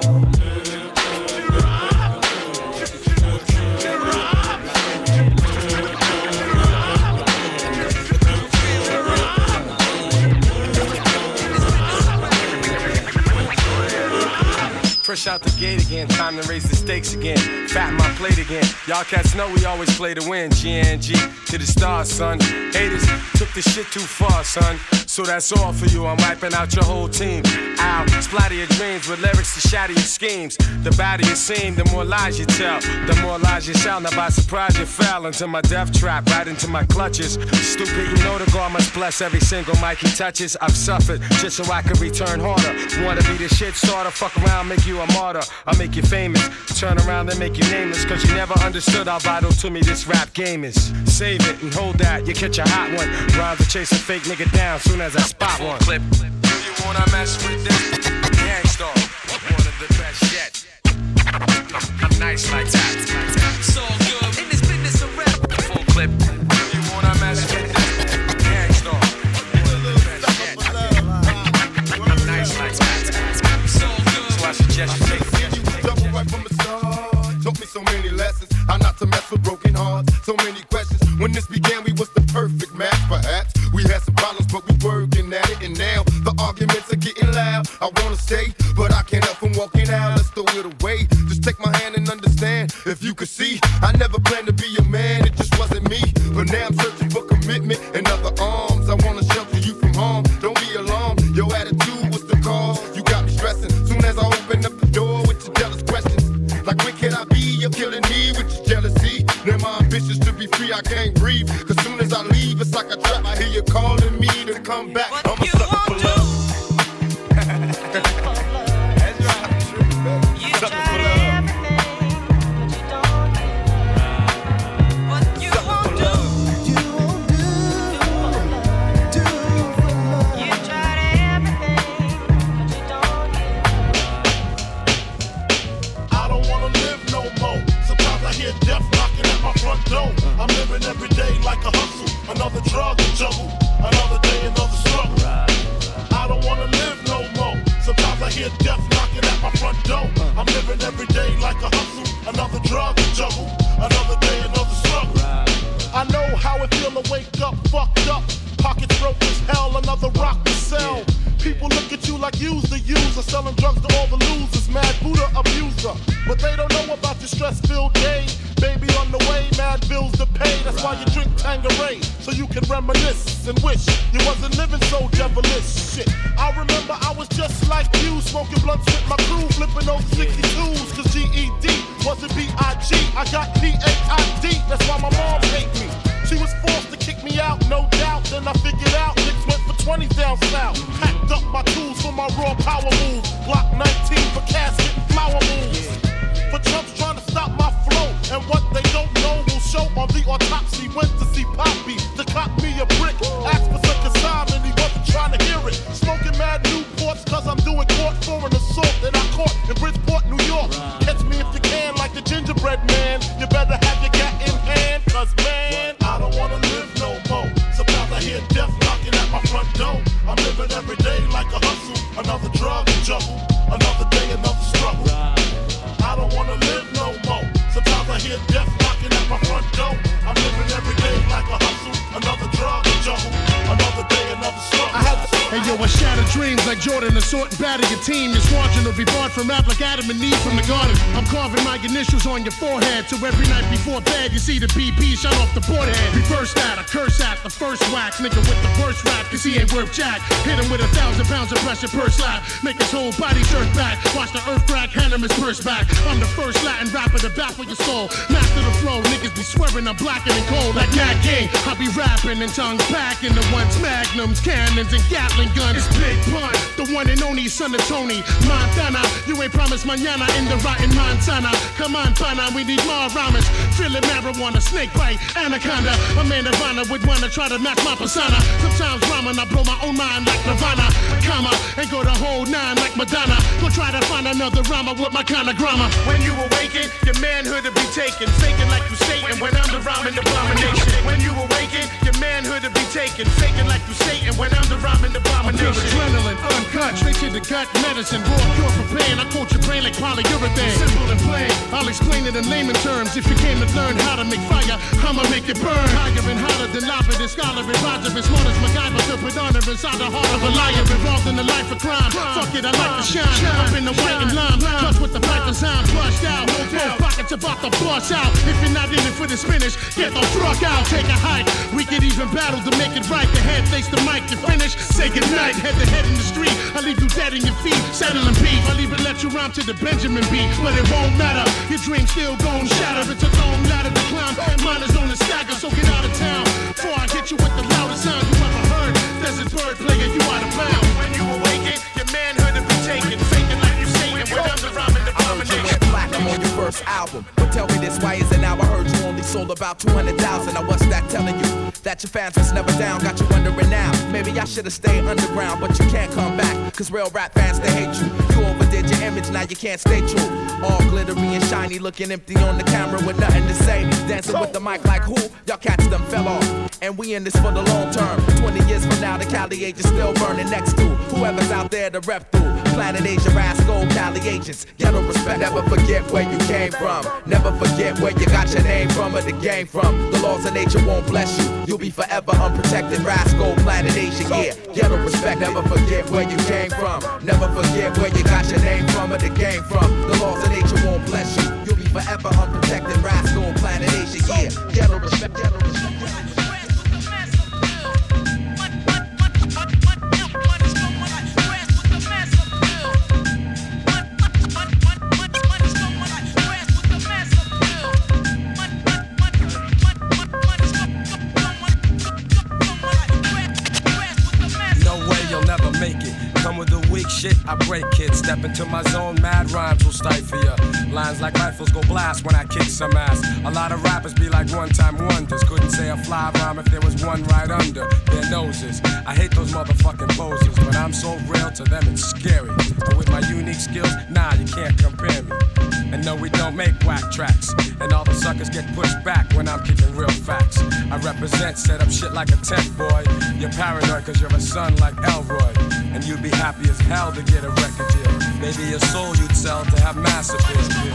Speaker 12: Fresh out the gate again, time to raise the stakes again. Fatten my plate again. Y'all cats know we always play to win. GNG to the stars, son. Haters took this shit too far, son. So that's all for you. I'm wiping out your whole team. I'll splatter your dreams with lyrics to shatter your schemes. The badder you seem, the more lies you tell. The more lies you sound. Now by surprise you fell into my death trap, right into my clutches. Stupid, you know the God must bless every single mic he touches. I've suffered just so I could return harder. Wanna be the shit starter, fuck around, make you a martyr. I'll make you famous, turn around and make you nameless. Cause you never understood how vital to me this rap game is. Save it and hold that, you catch a hot one. Rhymes to chase a fake nigga down soon as I spot one. Clip. Do you wanna mess with this? Gangstar, one of the best yet. I'm nice like that. It's all good in this business of rap. Full clip. Do you wanna mess with this? Gangstar, one of the best yet. I'm nice like that. It's all good. So I suggest you take it.
Speaker 6: Double right from the start. Taught me so many lessons. How not to mess with broken hearts. So many questions. When this began, we was the perfect match, perhaps. We had some problems, but we working at it. And now the arguments are getting loud. I wanna stay, but I can't help from walking out. Let's throw it away. Just take my hand and understand. If you could see, I never planned to be a man. It just wasn't me. But now I'm searching for commitment and other arms. I wanna shelter you from harm. Don't be alarmed. Your attitude was the cause. You got me stressing. Soon as I open up the door with your jealous questions. Like when can I be? You're killing me with your jealousy. Now my ambitions to be free, I can't breathe. Cause soon as I leave, it's like a trap. I hear you calling me to come back. I'm a sucker for love.
Speaker 20: I'm living every day like a hustle, another drug and juggle, another day, another struggle. I don't wanna live no more. Sometimes I hear death knocking at my front door. I'm living every day like a hustle, another drug and juggle, another day, another struggle. I know how it feel to wake up fucked up, pockets broke as hell, another rock to sell. People look at you like you's the user, selling drugs to all the losers, mad Buddha abuser. But they don't know about your stress-filled day. Baby on the way, mad bills to pay. That's why you drink
Speaker 5: Tanqueray, so you can reminisce and wish you wasn't living so devilish. Shit, I remember I was just like you, smoking blunts with my crew, flipping those 62s, cause GED wasn't B.I.G. I got P.A.I.D., that's why my mom hate me. She was forced to kick me out, no doubt. Then I figured out niggas went for 20 down south. Packed up my tools for my raw power move. Glock 19 for casket and flower moves. For chumps trying to stop my flow. And what they don't know will show on the autopsy. Went to see Poppy to cop me a brick. Asked for some consignment, he wasn't trying to hear it. Smoking mad Newports cause I'm doing court for an assault that I caught in Bridgeport, New York. Catch me if you can like the gingerbread man. You better have your gat in hand, cause man, I don't wanna live no more. Sometimes I hear death knocking at my front door. I'm living every day like a hustle. Another drug juggle. Another day, another struggle. I don't wanna live no more. Sometimes I hear death knocking at my front door. I'm living every day like a hustle. Another drug juggle. Another day, another struggle.
Speaker 13: Hey yo, I shatter dreams like Jordan, assault and batter your team. Your squadron will be barred from rap like Adam and Eve from the garden. I'm carving my initials on your forehead, so every night before bed you see the BP shot off the board head. Reverse that, I curse at the first wax, nigga with the worst rap, cause he ain't worth jack. Hit him with 1,000 pounds of pressure per slap, make his whole body jerk back. Watch the earth crack, hand him his purse back. I'm the first Latin rapper to baffle your soul. Master the flow, niggas be swearing I'm blacker than cold like Nat King. I be rapping and tongues packing the ones magnums, cannons, and Gatling guns. It's Big Pun, the one and only son of Tony Montana. You ain't promised mañana in the rotten Montana. Come on, pana, we need more rhymes. Feeling marijuana, snake bite, anaconda. A man of honor would wanna try to match my persona. Sometimes rhyming, I blow my own mind like Nirvana, comma, and go the whole nine like Madonna. Go try to find another rhymer with my kind of grammar. When you awaken, your manhood will be taken, faking like you Satan when I'm the rhyming abomination. When you awaken, your manhood will be taken, faking like you Satan when I'm the rhyming abomination. Adrenaline, uncut, straight to the gut, medicine, raw cure for pain. I coat your brain like polyurethane. Simple and plain, I'll explain it in layman terms. If you came to learn how to make fire, I'ma make it burn. Higher and hotter than lava, than scholar and Roger, as smart as MacGyver, to put honor inside the heart of a liar. Involved in the life of crime, fuck it, I like to shine. Up in the white and lime, plus with the black design, flushed out. Both pockets about to bust out. If you're not in it for the spinach, get the fuck out. Take a hike, we could even battle to make it right. The head face the mic, you finish, say goodnight. Head to head in the street, I leave you dead in your feet, settling beef. I'll even let you rhyme to the Benjamin beat, but it won't matter. Your dream's still gon' shatter. It's a long ladder to climb. Mine is on the stagger, so get out of town before I hit you with the loudest sound you ever heard. Desert bird player, you out of bounds. When you awaken, your manhood will be taken, faking like you Satan when I'm the rhyming abomination.
Speaker 1: Platinum on your first album, but tell me this, why is it now I heard you only sold about 200,000? Now what's that telling you? That your fans was never down, got you wondering now. Maybe I should've stayed underground, but you can't come back, cause real rap fans, they hate you. You overdid your image, now you can't stay true. All glittery and shiny, looking empty on the camera with nothing to say. Dancing with the mic like who? Y'all cats them fell off. And we in this for the long term. 20 years from now, the Cali age is still burning next to whoever's out there to rep through. Planet Asia, Rascal, Cali agents. Ghetto respect, never forget where you came from. Never forget where you got your name from or the game from. The laws of nature won't bless you. You'll be forever unprotected. Rascal, Planet Asia, yeah. Ghetto respect, never forget where you came from. Never forget where you got your name from or the game from. The laws of nature won't bless you. You'll be forever unprotected. Rascal, Planet Asia, yeah. Ghetto respect, ghetto respect.
Speaker 12: Shit, I break kids, step into my zone, mad rhymes will stifle ya. Lines like rifles go blast when I kick some ass. A lot of rappers be like one-time wonders. Couldn't say a fly rhyme if there was one right under their noses. I hate those motherfucking posers, but I'm so real to them it's scary. And with my unique skills, nah, you can't compare me. And no, we don't make whack tracks. And all the suckers get pushed back when I'm kicking real facts. I represent, set up shit like a tent boy. You're paranoid cause you're a son like Elroy. And you'd be happy as hell to get a record deal. Maybe your soul you'd sell to have mass appeal.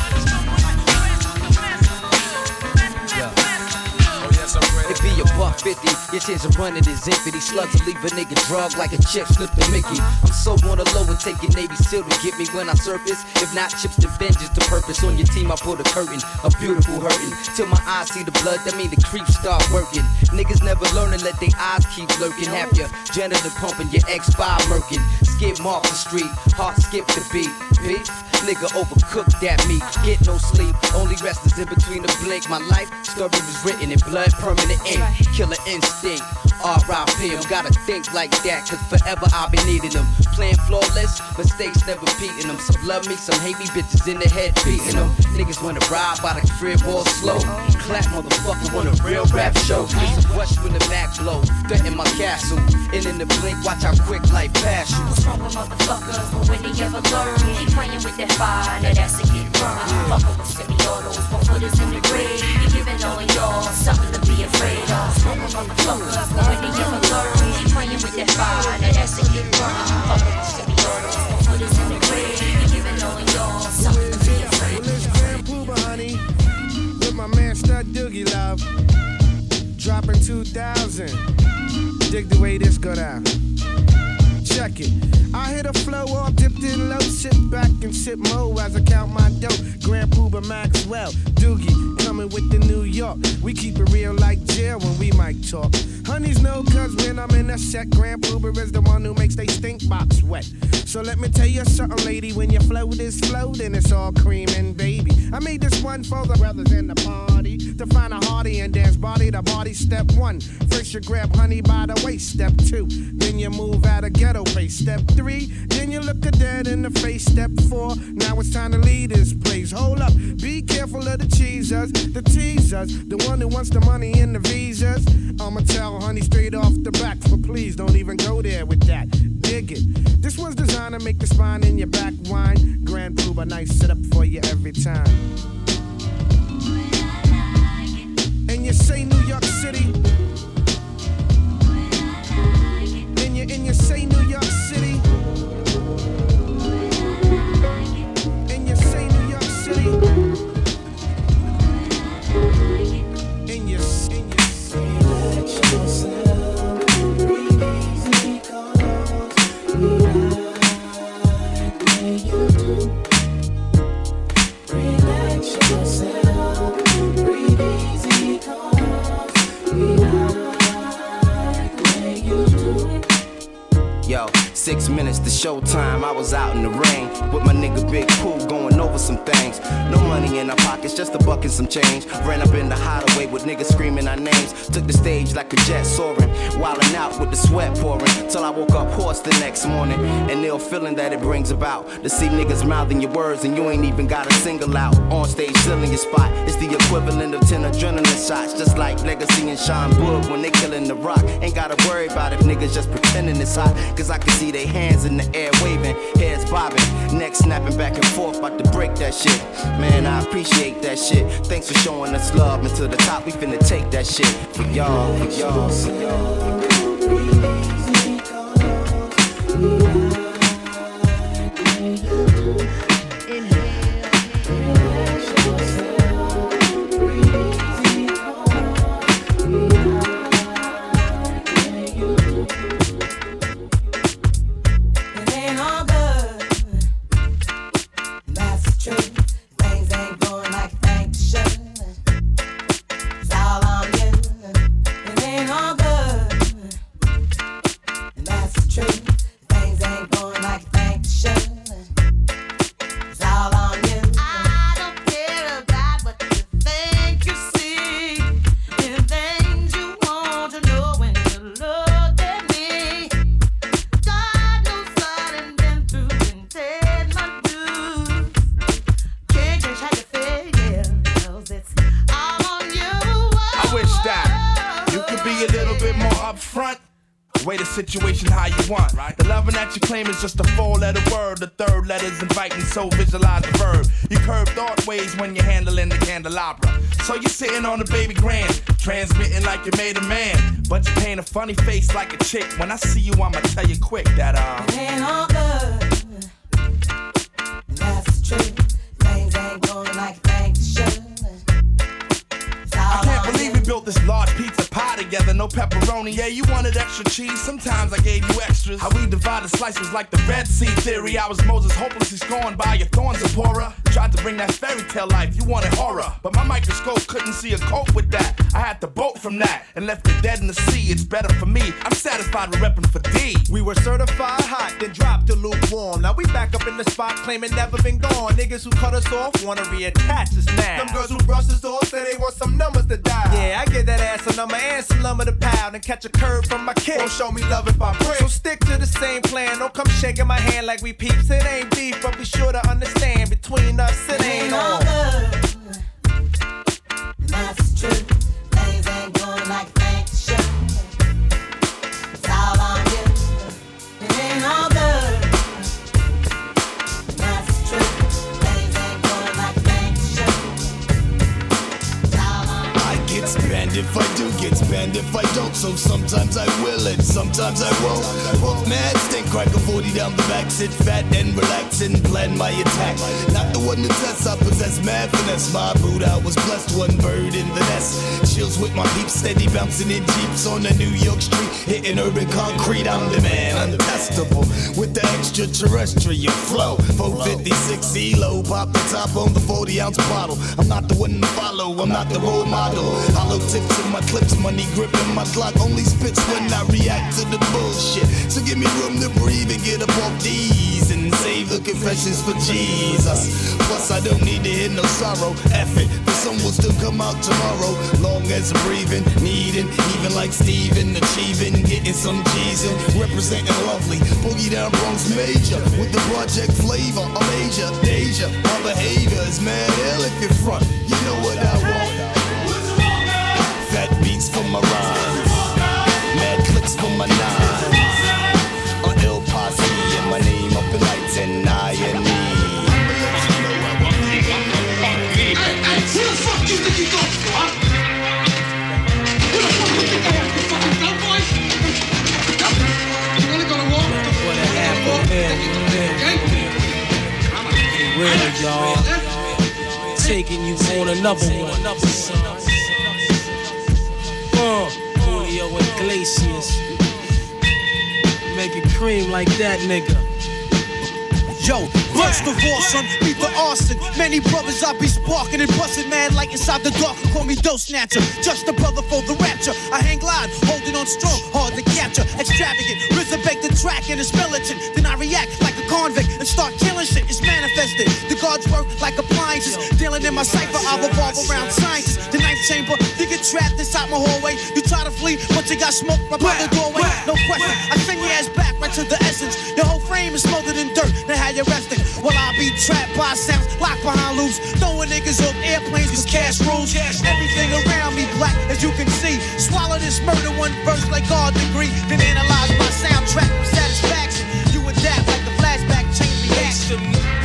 Speaker 1: It be a buck
Speaker 14: 50. Your chance of running is infinity. Slugs will leave a nigga drug like a chip slipped to Mickey. I'm so on the low and taking Navy SEAL to get me when I surface. If not, chips to vengeance to purpose. On your team, I pull the curtain, a beautiful hurting. Till my eyes see the blood, that mean the creeps start working. Niggas never learn and let their eyes keep lurking. Have your janitor pumping, your X5 murking. Skip off the street, heart skip the beat. Beef, nigga overcooked that meat. Get no sleep, only rest is in between the blink. My life story was written in blood, permanent ink. Killer instinct, R.I.P. Gotta think like that, cause forever I'll be needing them. Playing flawless, mistakes never beating them. Some love me, some hate me, bitches in the head beating them. Niggas wanna ride by the crib all slow. Clap, motherfucker, want a real rap show. It's a rush when the back blow, threaten my castle. And in the blink, watch how quick life pass you.
Speaker 16: What's wrong with motherfuckers, but when they ever learn, keep playing with that fire, now that's a get burned. Fuckin' with semi-autos, 4 footers in the grave. You giving all of y'all something to be afraid of. What's wrong with motherfuckers, but when they ever learn, keep playing with that fire, now that's a get burned. Fuckin' with semi-autos, 4 footers in the grave. You giving all of y'all something to be afraid of.
Speaker 23: Well, it's Grand Pooba, honey, with my man Stud Doogie Love, dropping 2,000. Dig the way this go down. Check it. I hit a flow off, dipped in low, sit back and sip mo as I count my dough. Grand Pooba Maxwell, Doogie, coming with the New York. We keep it real like jail when we might talk. Honeys know cause when I'm in a set, Grand Pooba is the one who makes they stink box wet. So let me tell you something, lady, when your float is floating, it's all creaming, baby. I made this one for the brothers in the party, to find a hearty and dance body to body. Step 1, first you grab honey by the waist. Step 2, then you move at a ghetto pace. Step 3, then you look her dead in the face. Step 4, now it's time to leave this place. Hold up, be careful of the cheesers, the teasers, the one who wants the money and the visas. I'ma tell honey straight off the back, but please don't even go there with that. Dig it. This one's designed to make the spine in your back whine. Grand Pooba, nice setup for you every time. And you say New York City. And you say New York City. And you say New York City. And you say relax yourself, breathe easy, cause we like when you do. Relax yourself, breathe easy, cause we like when you do.
Speaker 10: Yo, 6 minutes to showtime, I was out in the rain with my nigga Big Pooh going over some things. No money in our pockets, just a buck and some change. Ran up in the hideaway with niggas screaming our names. Took the stage like a jet soaring, wildin' out with the sweat pouring. Till I woke up hoarse the next morning, and ill feeling that it brings about. To see niggas mouthing your words and you ain't even got a single out. On stage filling your spot, it's the equivalent of 10 adrenaline shots. Just like Legacy and Sean Boog when they killin' the rock. Ain't gotta worry about if niggas just pretending it's hot, cause I can see they hands in the air waving, heads bobbing, necks snapping back and forth, about to break that shit. Man, I appreciate that shit. Thanks for showing us love, and to the top we finna take that shit. For y'all, for y'all, for y'all.
Speaker 17: Situation how you want. The loving that you claim is just a 4-letter word. The third letter's inviting, so visualize the verb. You curve thought ways when you're handling the candelabra. So you're sitting on the baby grand, transmitting like you made a man. But you paint a funny face like a chick. When I see you, I'ma tell you quick that
Speaker 16: it ain't all good. That's the truth. Things ain't going like you think they should.
Speaker 17: I can't believe we built this large pizza pie together. No pepperoni pepperoni. Yeah, you wanted extra cheese, sometimes I gave you extras. How we divided slice was like the Red Sea theory. I was Moses hopelessly scorned by your thorns, Zipporah. Tried to bring that fairy tale life, you wanted horror. But my microscope couldn't see a cope with that. I had to bolt from that and left it dead in the sea. It's better for me, I'm satisfied with repping for D.
Speaker 15: We were certified hot, then dropped to lukewarm. Now we back up in the spot, claiming never been gone. Niggas who cut us off wanna reattach us now.
Speaker 23: Them girls who brush us off say they want some numbers to dial.
Speaker 15: Yeah, I give that ass a number and some lumber to pound and catch a curve from my kid.
Speaker 23: Won't show me love if I pray.
Speaker 15: So stick to the same plan. Don't come shaking my hand like we peeps. It ain't beef, but be sure to understand between us it ain't all
Speaker 18: good. That's true. Things ain't going like things should. It's all on you. It ain't all good. That's true. Things ain't going like things should. It's all on you.
Speaker 19: I get spanned if I do, get spanned if I don't. So sometimes I will and sometimes I won't. Puff mad, stink, crack a 40 down the back, sit fat and relax and plan my attack. Not the one to test, I possess mad finesse. My brood, I was blessed, one bird in the nest. Chills with my peeps, steady bouncing in jeeps on the New York street, hitting urban concrete. I'm the man, untestable, with the extraterrestrial flow. 456 ELO, pop the top on the 40-ounce bottle. I'm not the one to follow, I'm not the role model. Hollow tips in my clips, money gripping my Glock. Only spits when I react to the bullshit. So give me room to breathe and get up off these and save the confessions for Jesus. Plus I don't need to hear no sorrow. F it, the sun will still come out tomorrow. Long as I'm breathing, needing, even like Steven, achieving, getting some G's in, representing lovely. Boogie down Bronx major with the project flavor. I'm Asia, Deja. My behavior is mad ill if you're front. You know what I want. Fat beats for my rhymes, mad clicks for my nines. An ill posse and my name up in lights and I and me.
Speaker 3: Hey, who the fuck you think you go for, huh? Who the fuck you think I am, you fucking dumb boys? You wanna go to war?
Speaker 22: What a half a man, real y'all. Taking you on another one. Julio Iglesias. Make it cream like that nigga.
Speaker 25: Yo, first of all, son, beat the arson. Many brothers I be sparking and busting mad like inside the dark. Call me dough snatcher, just a brother for the rapture. I hang glide, holding on strong, hard to capture. Extravagant, resurrect the track and it's militant. Then I react like a convict and start killing shit. It's manifested. The guards work like appliances. Dealing in my cipher, I revolve around sciences. The ninth chamber, you get trapped inside my hallway. You try to flee, but you got smoke right by the doorway. No question, I send your ass back right to the essence. Your whole frame is smothered in dirt. Now how you resting? Well, I be trapped by sounds, locked behind loops, throwing niggas off airplanes cause cash rules. Everything around me black, as you can see. Swallow this murder one verse like God degree. Then analyze my soundtrack with satisfaction. You adapt like the flashback chain reaction.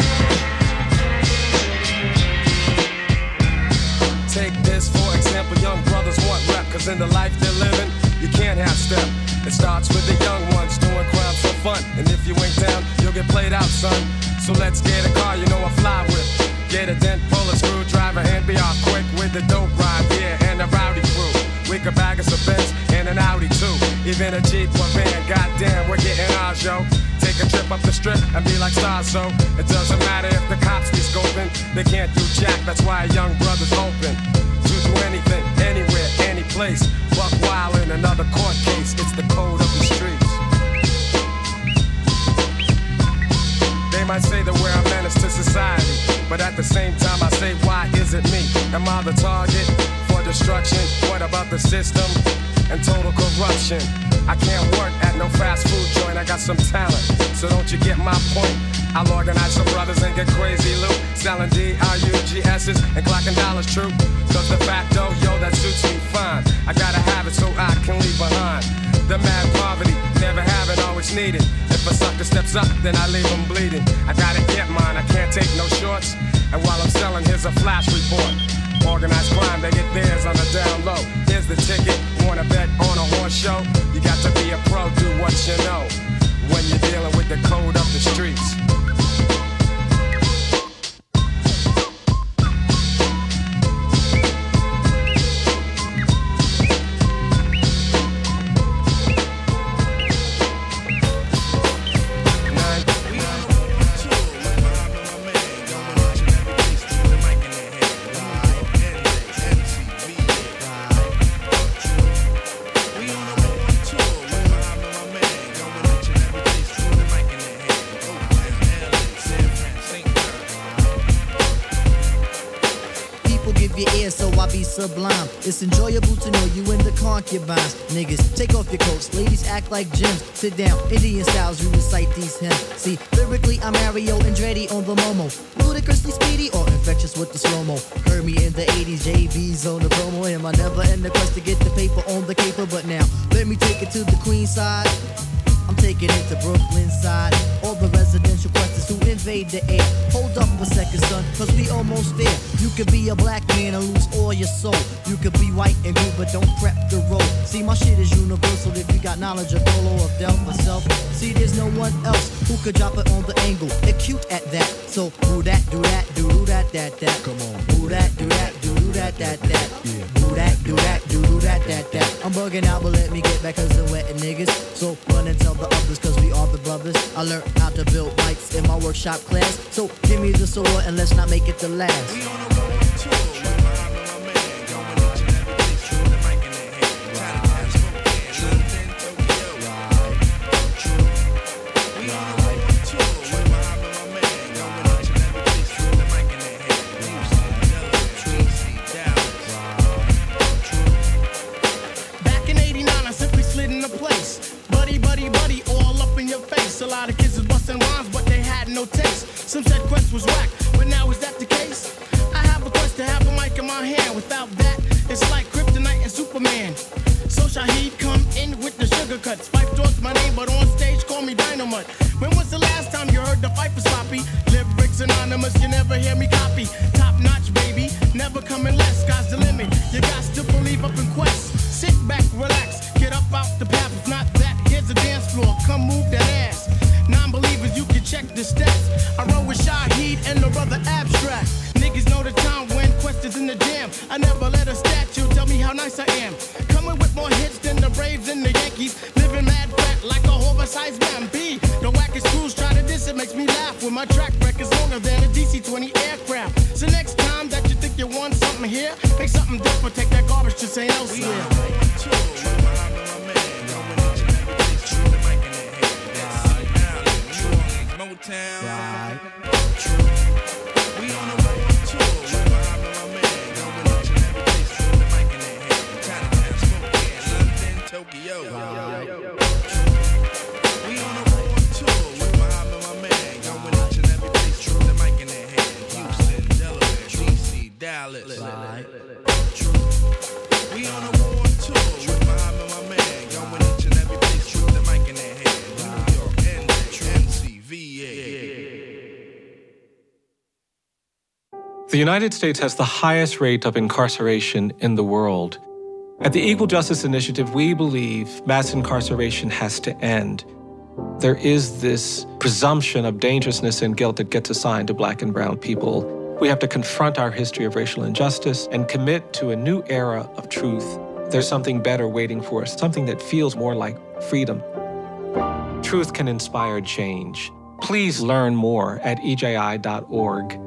Speaker 12: Take this for example, young brothers want rap, cause in the life they're living, you can't have step. It starts with the young ones doing crimes for fun. And if you ain't down, you'll get played out, son. So let's get a car, you know I fly with. Get a dent, pull a screwdriver, and be off quick with the dope ride, yeah, and a rowdy crew. We could bag us a Benz and an Audi too. Even a Jeep or van, goddamn, we're getting ours, yo. Take a trip up the strip and be like stars, so it doesn't matter if the cops be scoping. They can't do jack, that's why young brothers open to do anything, anywhere, any place. Buck wild in another court case, it's the code of the streets. They might say that we're a menace to society, but at the same time I say, why is it me? Am I the target for destruction? What about the system and total corruption? I can't work at no fast food joint, I got some talent, so don't you get my point? I'll organize some brothers and get crazy loot, selling D-R-U-G-S's and clocking dollars true. Cause de facto, yo, that suits me fine. I gotta have it so I can leave behind the mad poverty, never have it, always needed. If a sucker steps up, then I leave him bleeding. I gotta get mine, I can't take no shorts. And while I'm selling, here's a flash report. Organized crime, they get theirs on the down low. Here's the ticket, wanna bet on a horse show? You got to be a pro, do what you know, when you're dealing with the code of the streets.
Speaker 4: of your ears, so I be sublime. It's enjoyable to know you in the concubines. Niggas, take off your coats. Ladies act like gems. Sit down, Indian styles, you recite these hymns. See, lyrically, I'm Mario Andretti on the Momo. Ludicrously speedy or infectious with the slow-mo. Heard me in the 80s, JB's on the promo. Am I never in the quest to get the paper on the caper? But now, let me take it to the Queen side. I'm taking it to Brooklyn side. All the residential questions who invade the air. Hold up a second, son, cause we almost there. You could be a black man and lose all your soul. You could be white and blue, but don't prep the road. See, my shit is universal if you got knowledge of Dolo or Del for self. See, there's no one else who could drop it on the angle. They're cute at that. So, do that, do that, do that, that. Come on. Do that, do that, do that, that. Yeah. Do that, do that, do that, that. I'm bugging out, but let me get back cause I'm wetting niggas. So, run and tell the others cause we are the brothers. I learned how to build bikes in my workshop class. So, give me the sword and let's not make it the last. We on the road too.
Speaker 23: A lot of kids was busting rhymes, but they had no taste. Some said Quest was whack, but now is that the case? I have a quest to have a mic in my hand. Without that, it's like Kryptonite and Superman. So Shaheed come in with the sugar cuts. Fife Dog's my name, but on stage call me Dynamite. When was the last time you heard the fight was sloppy? Lyrics anonymous, you never hear me copy. Top notch, baby, never coming less. Sky's the limit, you got to believe up in Quest. Sit back, relax, get up out the path. If not that, here's the dance floor, come move that ass. Non-believers, you can check the stats. I roll with Shaheed and the brother Abstract. Niggas know the time when Quest is in the jam. I never let a statue tell me how nice I am. Coming with more hits than the Braves and the Yankees. Living mad fat like a oversized man. B, the wackest crews try to diss it, makes me laugh. When my track record's longer than a DC-20 aircraft. So next time that you think you want something here, make something different, take that garbage to St. Elsewhere.
Speaker 17: Motown.
Speaker 23: Right.
Speaker 17: We on the road tour. With my man, going each and every place with the mic in their hand. Chinatown, Spokane, London, Tokyo. Right. We on the road tour. With my man, going each and every place with the mic in their hand. Houston, Delaware, DC, Dallas. Right. We on the road tour. With my man, going each and every place with the mic in their hand. New York, NC, VA.
Speaker 7: The United States has the highest rate of incarceration in the world. At the Equal Justice Initiative, we believe mass incarceration has to end. There is this presumption of dangerousness and guilt that gets assigned to Black and brown people. We have to confront our history of racial injustice and commit to a new era of truth. There's something better waiting for us, something that feels more like freedom. Truth can inspire change. Please learn more at EJI.org.